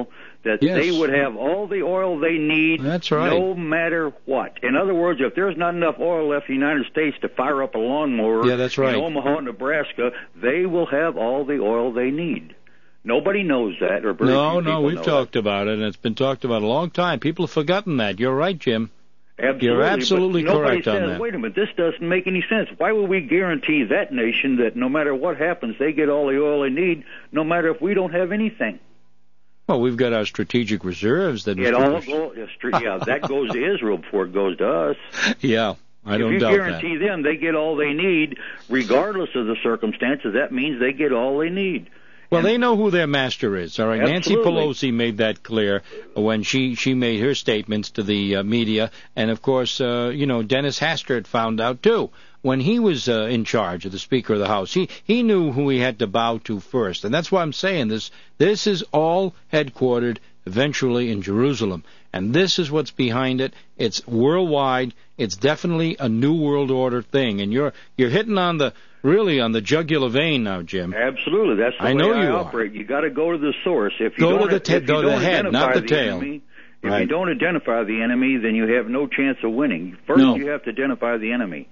[SPEAKER 16] that
[SPEAKER 3] yes.
[SPEAKER 16] they would have all the oil they need,
[SPEAKER 3] That's right.
[SPEAKER 16] no matter what. In other words, if there's not enough oil left in the United States to fire up a lawnmower
[SPEAKER 3] yeah, that's right.
[SPEAKER 16] in Omaha, Nebraska, they will have all the oil they need. Nobody knows that, or very
[SPEAKER 3] No,
[SPEAKER 16] few
[SPEAKER 3] no,
[SPEAKER 16] people
[SPEAKER 3] we've
[SPEAKER 16] know
[SPEAKER 3] talked
[SPEAKER 16] that.
[SPEAKER 3] about it, and it's been talked about a long time. People have forgotten that. You're right, Jim.
[SPEAKER 16] Absolutely,
[SPEAKER 3] You're absolutely
[SPEAKER 16] but nobody
[SPEAKER 3] correct on
[SPEAKER 16] says,
[SPEAKER 3] that.
[SPEAKER 16] wait a minute, this doesn't make any sense. Why would we guarantee that nation that no matter what happens, they get all the oil they need, no matter if we don't have anything?
[SPEAKER 3] Well, we've got our strategic reserves that.
[SPEAKER 16] It all go, yeah, that goes to Israel before it goes to us.
[SPEAKER 3] Yeah, I don't
[SPEAKER 16] if you
[SPEAKER 3] doubt
[SPEAKER 16] guarantee them they get all they need, regardless of the circumstances, that means they get all they need.
[SPEAKER 3] Well, they know who their master is, all right?
[SPEAKER 16] Absolutely.
[SPEAKER 3] Nancy Pelosi made that clear when she, she made her statements to the uh, media. And, of course, uh, you know, Dennis Hastert found out, too. When he was uh, in charge of the Speaker of the House, he, he knew who he had to bow to first. And that's why I'm saying this. This is all headquartered eventually in Jerusalem. And this is what's behind it. It's worldwide. It's definitely a New World Order thing. And you're you're hitting on the... really on the jugular vein now, Jim.
[SPEAKER 16] Absolutely, that's the
[SPEAKER 3] I
[SPEAKER 16] way
[SPEAKER 3] know
[SPEAKER 16] I
[SPEAKER 3] you
[SPEAKER 16] operate. You got to go to the source. If you
[SPEAKER 3] go
[SPEAKER 16] don't,
[SPEAKER 3] to the, te-
[SPEAKER 16] if you
[SPEAKER 3] go to
[SPEAKER 16] don't
[SPEAKER 3] the head, not the,
[SPEAKER 16] the
[SPEAKER 3] tail.
[SPEAKER 16] Enemy, if
[SPEAKER 3] right.
[SPEAKER 16] you don't identify the enemy, then you have no chance of winning. First,
[SPEAKER 3] no.
[SPEAKER 16] you have to identify the enemy.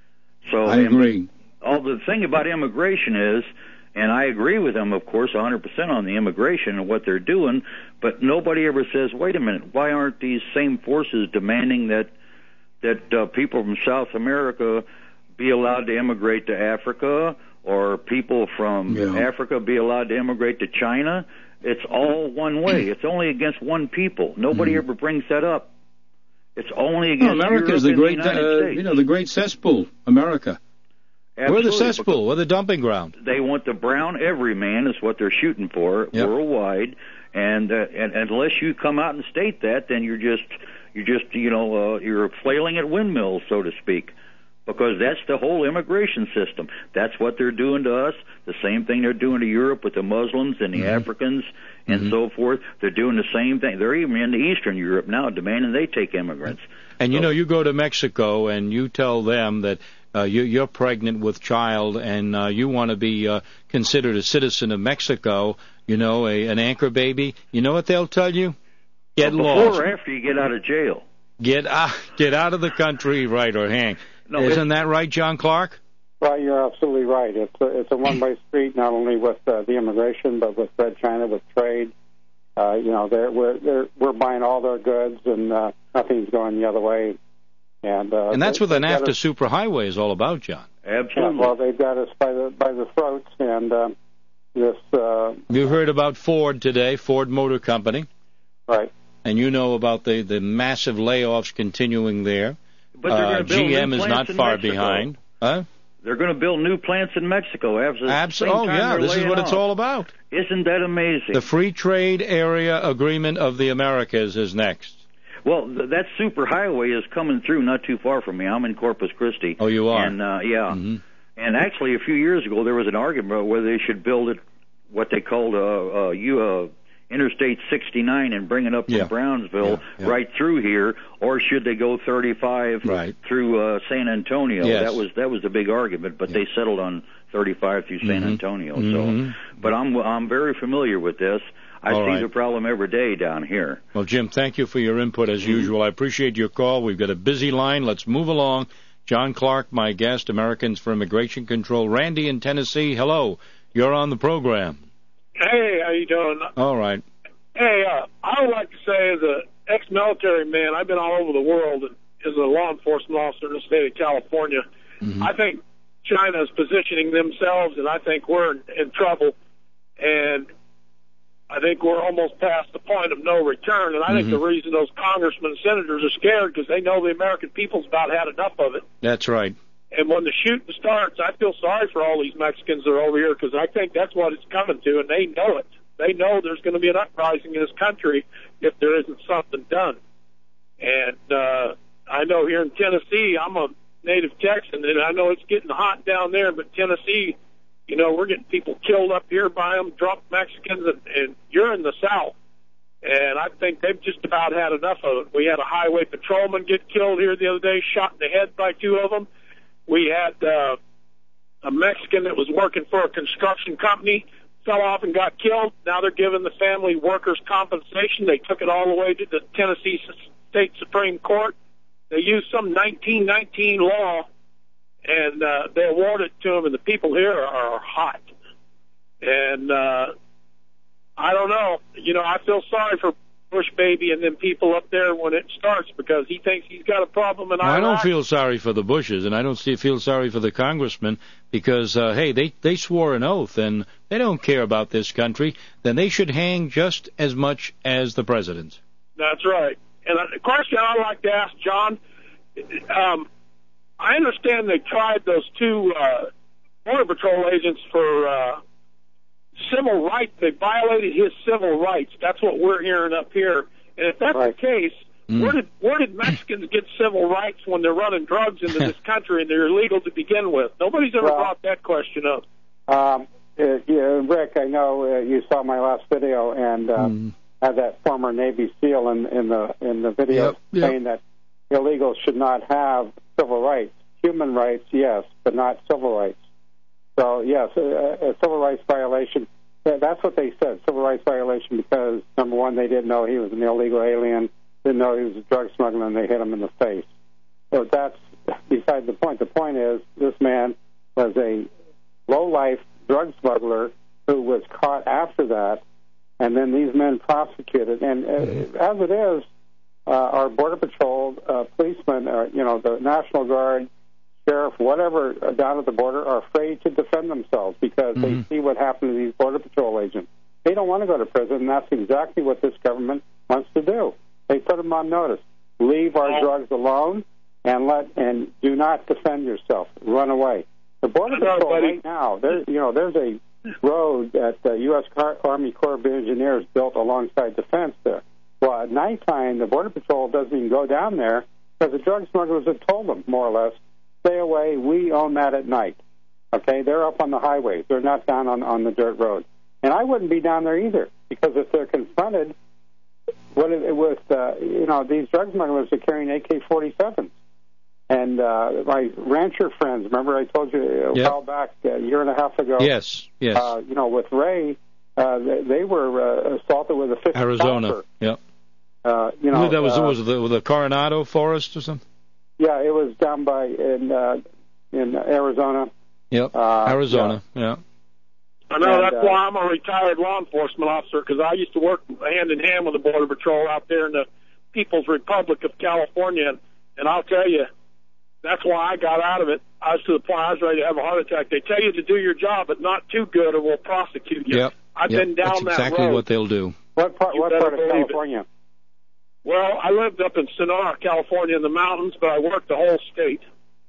[SPEAKER 16] So
[SPEAKER 3] I agree.
[SPEAKER 16] All the thing about immigration is, and I agree with them, of course, one hundred percent on the immigration and what they're doing. But nobody ever says, "Wait a minute, why aren't these same forces demanding that that uh, people from South America be allowed to immigrate to Africa?" Or people from
[SPEAKER 3] yeah.
[SPEAKER 16] Africa be allowed to immigrate to China? It's all one way. It's only against one people. Nobody mm. ever brings that up. It's only against
[SPEAKER 3] well, America's
[SPEAKER 16] Europe
[SPEAKER 3] the great,
[SPEAKER 16] and the United
[SPEAKER 3] uh,
[SPEAKER 16] States.
[SPEAKER 3] you know, the great cesspool, America.
[SPEAKER 16] Absolutely.
[SPEAKER 3] We're the cesspool. We're the dumping ground.
[SPEAKER 16] They want the brown everyman is what they're shooting for
[SPEAKER 3] yep.
[SPEAKER 16] worldwide, and, uh, and and unless you come out and state that, then you're just you're just you know uh, you're flailing at windmills, so to speak. Because that's the whole immigration system. That's what they're doing to us. The same thing they're doing to Europe with the Muslims and the mm-hmm. Africans and mm-hmm. so forth. They're doing the same thing. They're even into Eastern Europe now demanding they take immigrants.
[SPEAKER 3] And,
[SPEAKER 16] so,
[SPEAKER 3] you know, you go to Mexico and you tell them that uh, you, you're pregnant with child and uh, you want to be uh, considered a citizen of Mexico, you know, a, an anchor baby. You know what they'll tell you? Get
[SPEAKER 16] well,
[SPEAKER 3] lost.
[SPEAKER 16] Before or after you get out of jail.
[SPEAKER 3] Get out, get out of the country, right, or hang.
[SPEAKER 16] No,
[SPEAKER 3] Isn't that right, John Clark?
[SPEAKER 4] Well, you're absolutely right. It's a, it's a one-way street, not only with uh, the immigration, but with Red China, with trade. Uh, you know, they're, we're they're, we're buying all their goods, and uh, nothing's going the other way. And uh,
[SPEAKER 3] and that's
[SPEAKER 4] they,
[SPEAKER 3] what the NAFTA
[SPEAKER 4] us,
[SPEAKER 3] superhighway is all about, John.
[SPEAKER 16] Absolutely.
[SPEAKER 4] Yeah, well, they've got us by the by the throats, and uh, this. Uh,
[SPEAKER 3] you heard about Ford today, Ford Motor Company,
[SPEAKER 4] right?
[SPEAKER 3] And you know about the the massive layoffs continuing there.
[SPEAKER 16] But they're
[SPEAKER 3] uh,
[SPEAKER 16] build
[SPEAKER 3] G M
[SPEAKER 16] new
[SPEAKER 3] is not
[SPEAKER 16] in
[SPEAKER 3] far
[SPEAKER 16] Mexico.
[SPEAKER 3] behind. Huh?
[SPEAKER 16] They're going to build new plants in Mexico.
[SPEAKER 3] Absolutely. Oh, yeah. This is what
[SPEAKER 16] off.
[SPEAKER 3] it's all about.
[SPEAKER 16] Isn't that amazing?
[SPEAKER 3] The Free Trade Area Agreement of the Americas is next.
[SPEAKER 16] Well, th- that superhighway is coming through not too far from me. I'm in Corpus Christi.
[SPEAKER 3] Oh, you are?
[SPEAKER 16] And, uh, yeah.
[SPEAKER 3] Mm-hmm.
[SPEAKER 16] And actually, a few years ago, there was an argument about whether they should build it, what they called uh, uh, you, uh, Interstate sixty-nine and bring it up from
[SPEAKER 3] yeah.
[SPEAKER 16] Brownsville
[SPEAKER 3] yeah, yeah.
[SPEAKER 16] right through here, or should they go thirty-five
[SPEAKER 3] right.
[SPEAKER 16] through uh, San Antonio?
[SPEAKER 3] Yes.
[SPEAKER 16] That was that was the big argument, but
[SPEAKER 3] yeah.
[SPEAKER 16] they settled on thirty-five through San
[SPEAKER 3] mm-hmm.
[SPEAKER 16] Antonio.
[SPEAKER 3] Mm-hmm.
[SPEAKER 16] So, but I'm I'm very familiar with this. I
[SPEAKER 3] All
[SPEAKER 16] see
[SPEAKER 3] right.
[SPEAKER 16] the problem every day down here.
[SPEAKER 3] Well, Jim, thank you for your input as
[SPEAKER 16] mm-hmm.
[SPEAKER 3] usual. I appreciate your call. We've got a busy line. Let's move along. John Clark, my guest, Americans for Immigration Control. Randy in Tennessee, hello. You're on the program.
[SPEAKER 17] Hey, how you doing?
[SPEAKER 3] All right.
[SPEAKER 17] Hey, uh, I would like to say, as an ex-military man, I've been all over the world, and as a law enforcement officer in the state of California, mm-hmm. I think China is positioning themselves, and I think we're in, in trouble, and I think we're almost past the point of no return, and I mm-hmm. think the reason those congressmen and senators are scared because they know the American people's about had enough of it.
[SPEAKER 3] That's right.
[SPEAKER 17] And when the shooting starts, I feel sorry for all these Mexicans that are over here because I think that's what it's coming to, and they know it. They know there's going to be an uprising in this country if there isn't something done. And uh, I know here in Tennessee, I'm a native Texan, and I know it's getting hot down there, but Tennessee, you know, we're getting people killed up here by them, drunk Mexicans, and, and you're in the South. And I think they've just about had enough of it. We had a highway patrolman get killed here the other day, shot in the head by two of them. We had uh, a Mexican that was working for a construction company fell off and got killed. Now they're giving the family workers compensation. They took it all the way to the Tennessee State Supreme Court. They used some nineteen nineteen law, and uh, they awarded it to them, and the people here are hot. And uh, I don't know. You know, I feel sorry for Bush baby and then people up there when it starts, because he thinks he's got a problem in
[SPEAKER 3] well,
[SPEAKER 17] Iraq.
[SPEAKER 3] I don't feel sorry for the Bushes, and I don't see, feel sorry for the congressmen, because, uh, hey, they, they swore an oath, and they don't care about this country. Then they should hang just as much as the president.
[SPEAKER 17] That's right. And a question I'd like to ask John, um, I understand they tried those two uh, Border Patrol agents for uh, civil rights. They violated his civil rights. That's what we're hearing up here. And if that's right. the case, mm. where did where did Mexicans get civil rights when they're running drugs into this country and they're illegal to begin with? Nobody's ever well, brought that question up.
[SPEAKER 4] Um, uh, yeah, Rick, I know uh, you saw my last video, and uh, mm. had that former Navy SEAL in, in the in the video
[SPEAKER 3] yep, yep.
[SPEAKER 4] saying that illegals should not have civil rights. Human rights, yes, but not civil rights. So, yes, a, a civil rights violation. That's what they said, civil rights violation, because, number one, they didn't know he was an illegal alien, didn't know he was a drug smuggler, and they hit him in the face. So that's beside the point. The point is this man was a low-life drug smuggler who was caught after that, and then these men prosecuted. And uh, as it is, uh, our Border Patrol uh, policemen, uh, you know, the National Guard, sheriff, whatever, uh, down at the border are afraid to defend themselves because mm-hmm. they see what happened to these Border Patrol agents. They don't want to go to prison, and that's exactly what this government wants to do. They put them on notice. Leave our drugs alone and let and do not defend yourself. Run away. The Border Patrol right now, there, you know, there's a road that the U S Army Corps of Engineers built alongside the fence there. Well, at nighttime, the Border Patrol doesn't even go down there because the drug smugglers have told them, more or less, stay away, we own that at night. Okay, they're up on the highways. They're not down on, on the dirt road. And I wouldn't be down there either, because if they're confronted what it, with, uh, you know, these drug smugglers are carrying A K forty-sevens. And uh, my rancher friends, remember I told you a yep. while back, a year and a half ago?
[SPEAKER 3] Yes, yes.
[SPEAKER 4] Uh, you know, with Ray, uh, they, they were uh, assaulted with a fifty
[SPEAKER 3] Arizona,
[SPEAKER 4] caliber.
[SPEAKER 3] yep.
[SPEAKER 4] Uh, you know,
[SPEAKER 3] that was,
[SPEAKER 4] uh,
[SPEAKER 3] was the, the Coronado Forest or something?
[SPEAKER 4] Yeah, it was down by in uh, in Arizona.
[SPEAKER 3] Yep,
[SPEAKER 4] uh,
[SPEAKER 3] Arizona. Yeah. yeah.
[SPEAKER 17] I know
[SPEAKER 4] and,
[SPEAKER 17] that's
[SPEAKER 4] uh,
[SPEAKER 17] why I'm a retired law enforcement officer, because I used to work hand in hand with the Border Patrol out there in the People's Republic of California, and, and I'll tell you, that's why I got out of it. I was to the point I was ready to have a heart attack. They tell you to do your job, but not too good, or we'll prosecute you.
[SPEAKER 3] Yep.
[SPEAKER 17] I've
[SPEAKER 3] yep.
[SPEAKER 17] been down
[SPEAKER 3] that's
[SPEAKER 17] that
[SPEAKER 3] exactly
[SPEAKER 17] road.
[SPEAKER 3] what they'll do.
[SPEAKER 4] What part?
[SPEAKER 17] You
[SPEAKER 4] What part of California?
[SPEAKER 17] It. Well, I lived up in Sonora, California, in the mountains, but I worked the whole state.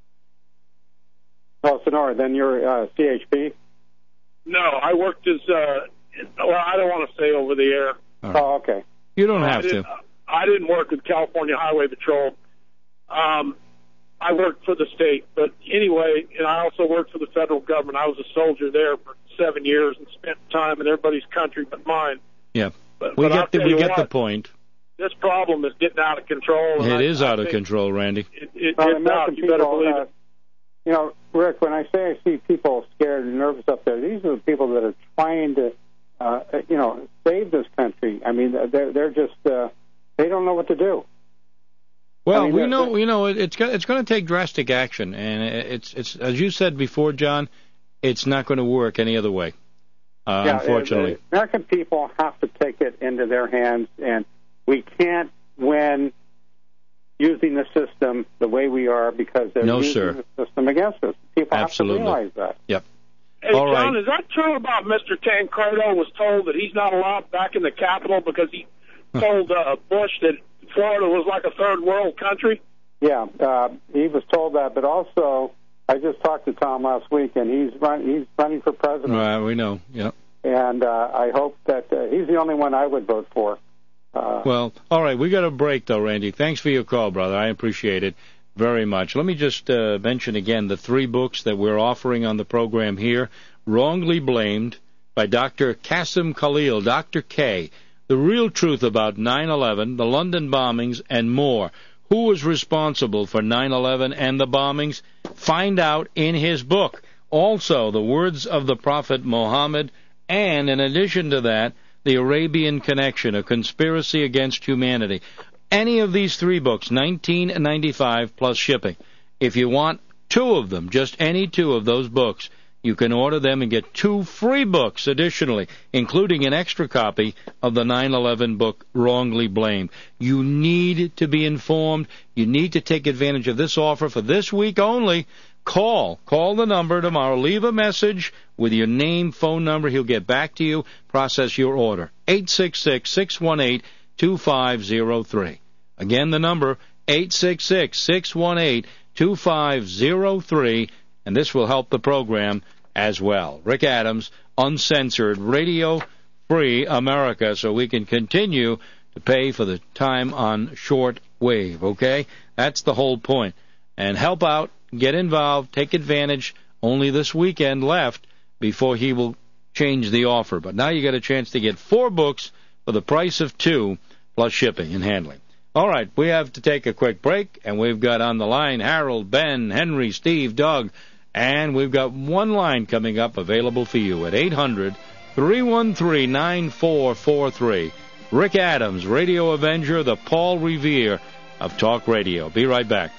[SPEAKER 4] Oh, Sonora. Then you're uh, C H P?
[SPEAKER 17] No, I worked as, uh, well, I don't want to say over the air.
[SPEAKER 4] Right. Oh, okay.
[SPEAKER 3] You don't
[SPEAKER 17] uh,
[SPEAKER 3] have
[SPEAKER 17] I
[SPEAKER 3] to.
[SPEAKER 17] I didn't work with California Highway Patrol. Um, I worked for the state. But anyway, and I also worked for the federal government. I was a soldier there for seven years and spent time in everybody's country but mine.
[SPEAKER 3] Yeah.
[SPEAKER 17] But,
[SPEAKER 3] we
[SPEAKER 17] but
[SPEAKER 3] get, the, we get
[SPEAKER 17] what,
[SPEAKER 3] the point.
[SPEAKER 17] This problem is getting out of control.
[SPEAKER 3] It
[SPEAKER 17] I,
[SPEAKER 3] is
[SPEAKER 17] I
[SPEAKER 3] out of control, Randy.
[SPEAKER 17] It, it,
[SPEAKER 4] well,
[SPEAKER 17] it's out. You better believe
[SPEAKER 4] uh,
[SPEAKER 17] it.
[SPEAKER 4] You know, Rick, when I say I see people scared and nervous up there, these are the people that are trying to, uh, you know, save this country. I mean, they're they're just uh, they don't know what to do.
[SPEAKER 3] Well,
[SPEAKER 4] I mean,
[SPEAKER 3] we know, you know, it's it's going to take drastic action, and it's it's as you said before, John, it's not going to work any other way. Uh,
[SPEAKER 4] yeah,
[SPEAKER 3] unfortunately,
[SPEAKER 4] the American people have to take it into their hands, and we can't win using the system the way we are because they're
[SPEAKER 3] no,
[SPEAKER 4] using
[SPEAKER 3] sir.
[SPEAKER 4] the system against us. People
[SPEAKER 3] Absolutely.
[SPEAKER 4] have to realize that.
[SPEAKER 3] Yep.
[SPEAKER 17] Hey,
[SPEAKER 3] All
[SPEAKER 17] John,
[SPEAKER 3] right.
[SPEAKER 17] is that true about Mister Tancredo was told that he's not allowed back in the Capitol because he told uh, Bush that Florida was like a third world country?
[SPEAKER 4] Yeah, uh, he was told that, but also I just talked to Tom last week, and he's run, he's running for president.
[SPEAKER 3] Right, we know. Yep.
[SPEAKER 4] And uh, I hope that uh, he's the only one I would vote for. Uh,
[SPEAKER 3] well, all right, we got a break, though, Randy. Thanks for your call, brother. I appreciate it very much. Let me just uh, mention again the three books that we're offering on the program here. Wrongly Blamed by Doctor Qasim Khalil, Doctor K. The Real Truth About nine eleven, the London Bombings, and more. Who was responsible for nine eleven and the bombings? Find out in his book. Also, The Words of the Prophet Muhammad and in addition to that, The Arabian Connection, A Conspiracy Against Humanity. Any of these three books, nineteen ninety-five plus shipping. If you want two of them, just any two of those books, you can order them and get two free books additionally, including an extra copy of the nine eleven book, Wrongly Blamed. You need to be informed. You need to take advantage of this offer for this week only. Call. Call the number tomorrow. Leave a message with your name, phone number. He'll get back to you, process your order. eight six six, six one eight, two five zero three. Again, the number, eight six six, six one eight, two five zero three. And this will help the program as well. Rick Adams, Uncensored, Radio Free America, so we can continue to pay for the time on short wave, okay? That's the whole point. And help out, get involved, take advantage. Only this weekend left before he will change the offer. But now you got a chance to get four books for the price of two, plus shipping and handling. All right, we have to take a quick break, and we've got on the line Harold, Ben, Henry, Steve, Doug, and we've got one line coming up available for you at eight hundred, three one three, nine four four three. Rick Adams, Radio Avenger, the Paul Revere of Talk Radio. Be right back.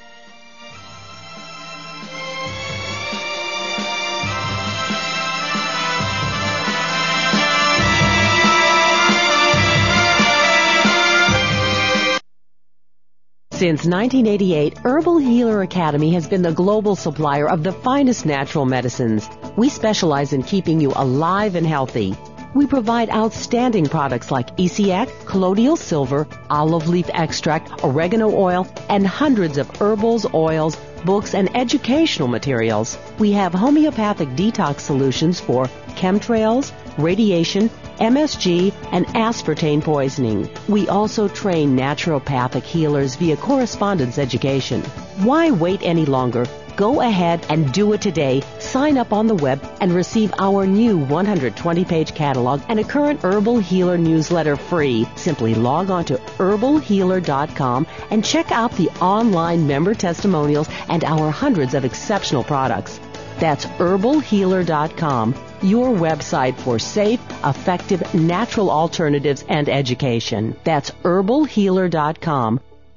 [SPEAKER 8] Since nineteen eighty-eight, Herbal Healer Academy has been the global supplier of the finest natural medicines. We specialize in keeping you alive and healthy. We provide outstanding products like E C X, colloidal silver, olive leaf extract, oregano oil, and hundreds of herbals, oils, books, and educational materials. We have homeopathic detox solutions for chemtrails, radiation, M S G, and aspartame poisoning. We also train naturopathic healers via correspondence education. Why wait any longer? Go ahead and do it today. Sign up on the web and receive our new one hundred twenty page catalog and a current Herbal Healer newsletter free. Simply log on to herbal healer dot com and check out the online member testimonials and our hundreds of exceptional products. That's herbal healer dot com, your website for safe, effective, natural alternatives and education. That's herbal healer dot com.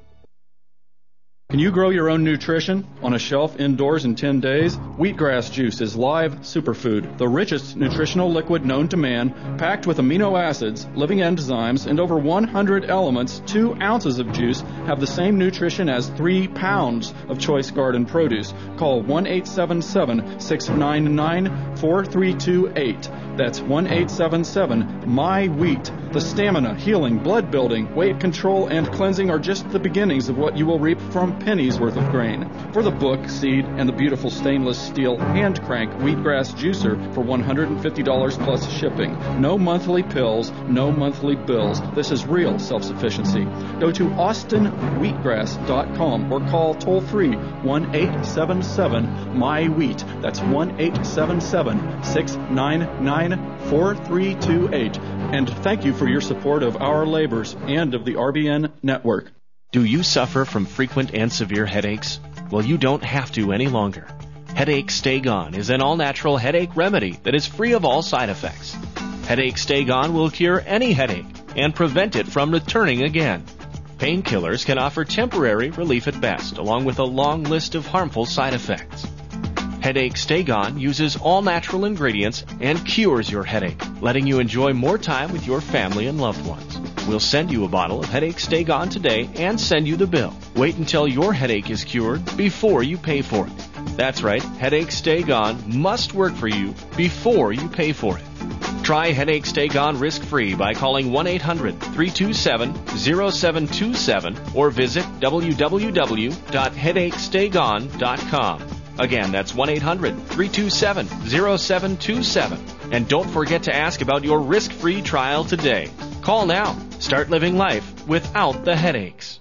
[SPEAKER 18] Can you grow your own nutrition on a shelf indoors in ten days? Wheatgrass juice is live superfood, the richest nutritional liquid known to man, packed with amino acids, living enzymes, and over one hundred elements. Two ounces of juice have the same nutrition as three pounds of choice garden produce. Call one eight seven seven, six nine nine, four three two eight. That's one eight seven seven, M Y wheat. The stamina, healing, blood building, weight control, and cleansing are just the beginnings of what you will reap from pennies worth of grain. For the book, seed, and the beautiful stainless steel hand crank wheatgrass juicer for one hundred fifty dollars plus shipping. No monthly pills, no monthly bills. This is real self-sufficiency. Go to austin wheatgrass dot com or call toll-free one eight seven seven, M Y wheat. That's one eight seven seven, six nine nine, four three two eight. And thank you for your support of our labors and of the R B N network.
[SPEAKER 19] Do you suffer from frequent and severe headaches? Well, you don't have to any longer. Headache Stay Gone is an all-natural headache remedy that is free of all side effects. Headache Stay Gone will cure any headache and prevent it from returning again. Painkillers can offer temporary relief at best, along with a long list of harmful side effects. Headache Stay Gone uses all natural ingredients and cures your headache, letting you enjoy more time with your family and loved ones. We'll send you a bottle of Headache Stay Gone today and send you the bill. Wait until your headache is cured before you pay for it. That's right, Headache Stay Gone must work for you before you pay for it. Try Headache Stay Gone risk-free by calling one eight hundred, three two seven, zero seven two seven or visit w w w dot headache stay gone dot com. Again, that's one eight hundred, three two seven, zero seven two seven. And don't forget to ask about your risk-free trial today. Call now. Start living life without the headaches.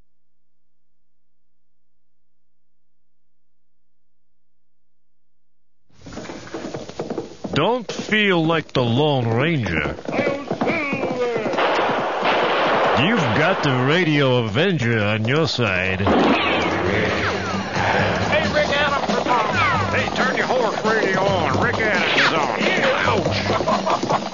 [SPEAKER 20] Don't feel like the Lone Ranger. You've got the Radio Avenger on your side.
[SPEAKER 21] Hey, Rick Adams is on. Hey, turn your horse radio on. Rick Adams is on. Ouch.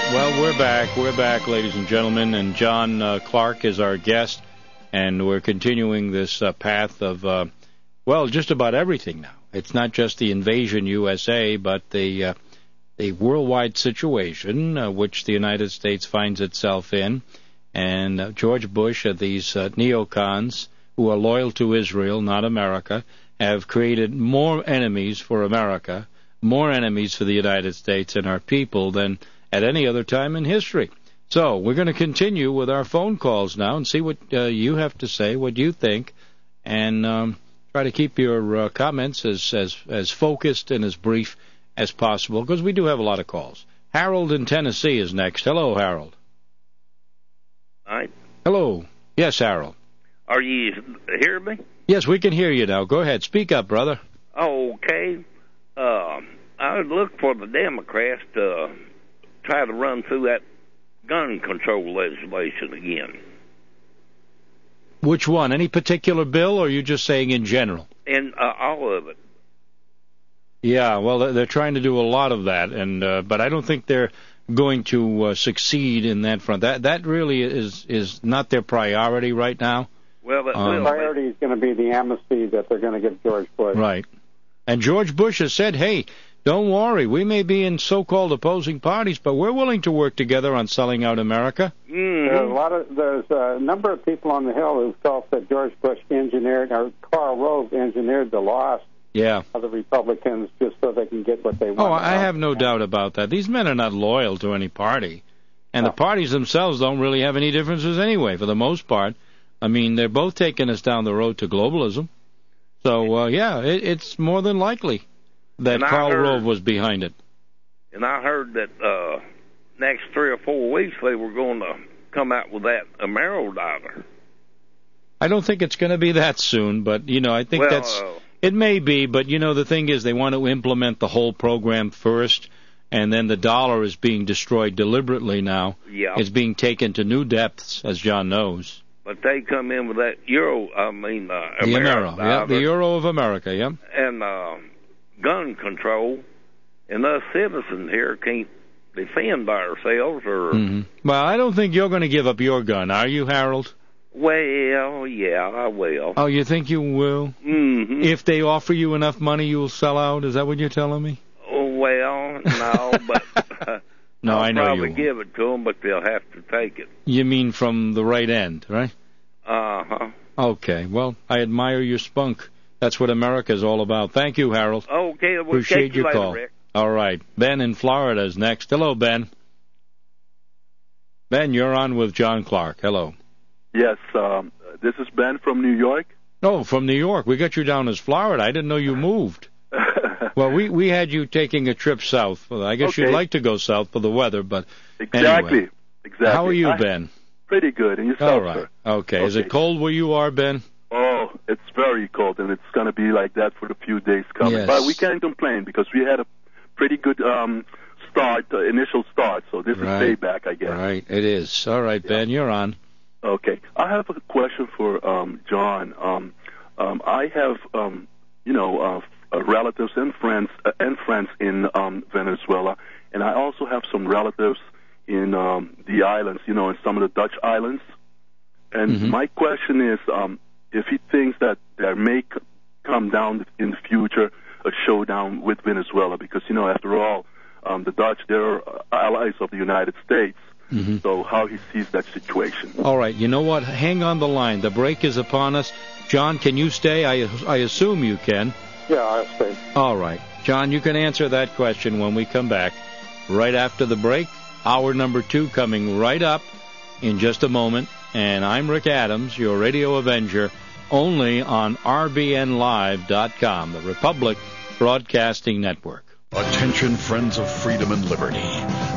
[SPEAKER 3] Well, we're back. We're back, ladies and gentlemen, and John uh, Clark is our guest, and we're continuing this uh, path of, uh, well, just about everything now. It's not just the invasion U S A, but the uh, the worldwide situation uh, which the United States finds itself in, and uh, George Bush and these uh, neocons who are loyal to Israel, not America, have created more enemies for America, more enemies for the United States and our people than at any other time in history. So we're going to continue with our phone calls now and see what uh, you have to say, what you think, and um, try to keep your uh, comments as, as, as focused and as brief as possible, because we do have a lot of calls. Harold in Tennessee is next. Hello, Harold.
[SPEAKER 21] Hi.
[SPEAKER 3] Hello. Yes, Harold.
[SPEAKER 21] Are you hearing me?
[SPEAKER 3] Yes, we can hear you now. Go ahead. Speak up, brother.
[SPEAKER 21] Okay. Uh, I would look for the Democrats to try to run through that gun control legislation again.
[SPEAKER 3] Which one? Any particular bill, or are you just saying in general?
[SPEAKER 21] And uh, all of it.
[SPEAKER 3] Yeah, well, they're trying to do a lot of that, and uh, but I don't think they're going to uh, succeed in that front. That that really is is not their priority right now.
[SPEAKER 21] Well, it
[SPEAKER 3] um,
[SPEAKER 4] the priority is going to be the amnesty that they're going to give George Bush.
[SPEAKER 3] Right. And George Bush has said, hey, don't worry, we may be in so-called opposing parties, but we're willing to work together on selling out America.
[SPEAKER 21] Mm-hmm.
[SPEAKER 4] There's a lot of there's a number of people on the Hill who felt that George Bush engineered, or Karl Rove engineered the loss
[SPEAKER 3] yeah.
[SPEAKER 4] of the Republicans just so they can get what they want.
[SPEAKER 3] Oh, I have no doubt about that. These men are not loyal to any party, and
[SPEAKER 4] no.
[SPEAKER 3] the parties themselves don't really have any differences anyway, for the most part. I mean, they're both taking us down the road to globalism. So, uh, yeah, it, it's more than likely that Karl Rove was behind it.
[SPEAKER 21] And I heard that uh, next three or four weeks they were going to come out with that Amero dollar.
[SPEAKER 3] I don't think it's going to be that soon, but, you know, I think
[SPEAKER 21] well,
[SPEAKER 3] that's...
[SPEAKER 21] Uh,
[SPEAKER 3] it may be, but, you know, the thing is they want to implement the whole program first, and then the dollar is being destroyed deliberately now.
[SPEAKER 21] Yeah.
[SPEAKER 3] It's being taken to new depths, as John knows.
[SPEAKER 21] But they come in with that euro, I mean, uh,
[SPEAKER 3] The
[SPEAKER 21] Amero
[SPEAKER 3] Amero, yeah, the euro of America, yeah.
[SPEAKER 21] And uh, gun control, and us citizens here can't defend ourselves. Or
[SPEAKER 3] Mm-hmm. Well, I don't think you're going to give up your gun, are you, Harold?
[SPEAKER 21] Well, yeah, I will.
[SPEAKER 3] Oh, you think you will?
[SPEAKER 21] Mm-hmm.
[SPEAKER 3] If they offer you enough money, you'll sell out? Is that what you're telling me?
[SPEAKER 21] Oh, well, no, but uh,
[SPEAKER 3] no,
[SPEAKER 21] I'll
[SPEAKER 3] I know
[SPEAKER 21] probably
[SPEAKER 3] you
[SPEAKER 21] give it to them, but they'll have to take it.
[SPEAKER 3] You mean from the right end, right?
[SPEAKER 21] Uh-huh.
[SPEAKER 3] Okay, well, I admire your spunk. That's what America's all about. Thank you, Harold.
[SPEAKER 21] Okay, we'll
[SPEAKER 3] Appreciate
[SPEAKER 21] catch you
[SPEAKER 3] your
[SPEAKER 21] later,
[SPEAKER 3] call.
[SPEAKER 21] Rick.
[SPEAKER 3] All right. Ben in Florida is next. Hello, Ben. Ben, you're on with John Clark. Hello.
[SPEAKER 22] Yes, um, this is Ben from New York.
[SPEAKER 3] Oh, from New York. We got you down as Florida. I didn't know you moved. Well, we, we had you taking a trip south. I guess
[SPEAKER 22] Okay.
[SPEAKER 3] you'd like to go south for the weather, but
[SPEAKER 22] Exactly.
[SPEAKER 3] anyway.
[SPEAKER 22] Exactly.
[SPEAKER 3] How are you,
[SPEAKER 22] I-
[SPEAKER 3] Ben?
[SPEAKER 22] Pretty good. And yourself,
[SPEAKER 3] All right.
[SPEAKER 22] sir?
[SPEAKER 3] Okay. Is
[SPEAKER 22] Okay.
[SPEAKER 3] it cold where you are, Ben?
[SPEAKER 22] Oh, it's very cold, and it's going to be like that for the few days coming.
[SPEAKER 3] Yes.
[SPEAKER 22] But we can't complain because we had a pretty good um, start, uh, initial start. So this
[SPEAKER 3] Right.
[SPEAKER 22] is payback, I guess.
[SPEAKER 3] Right. It is. All right, Ben, you're on.
[SPEAKER 22] Okay. I have a question for um, John. Um, um, I have, um, you know, uh, uh, relatives and friends uh, and friends in um, Venezuela, and I also have some relatives in um, the islands, you know, in some of the Dutch islands. And
[SPEAKER 3] Mm-hmm.
[SPEAKER 22] my question is, um, if he thinks that there may c- come down in the future a showdown with Venezuela, because, you know, after all, um, the Dutch, they're uh, allies of the United States.
[SPEAKER 3] Mm-hmm.
[SPEAKER 22] So how he sees that situation.
[SPEAKER 3] All right. You know what? Hang on the line. The break is upon us. John, can you stay? I, I assume you can.
[SPEAKER 4] Yeah, I'll stay.
[SPEAKER 3] All right. John, you can answer that question when we come back. Right after the break, hour number two coming right up in just a moment. And I'm Rick Adams, your Radio Avenger, only on R B N Live dot com, the Republic Broadcasting Network.
[SPEAKER 14] Attention, friends of freedom and liberty.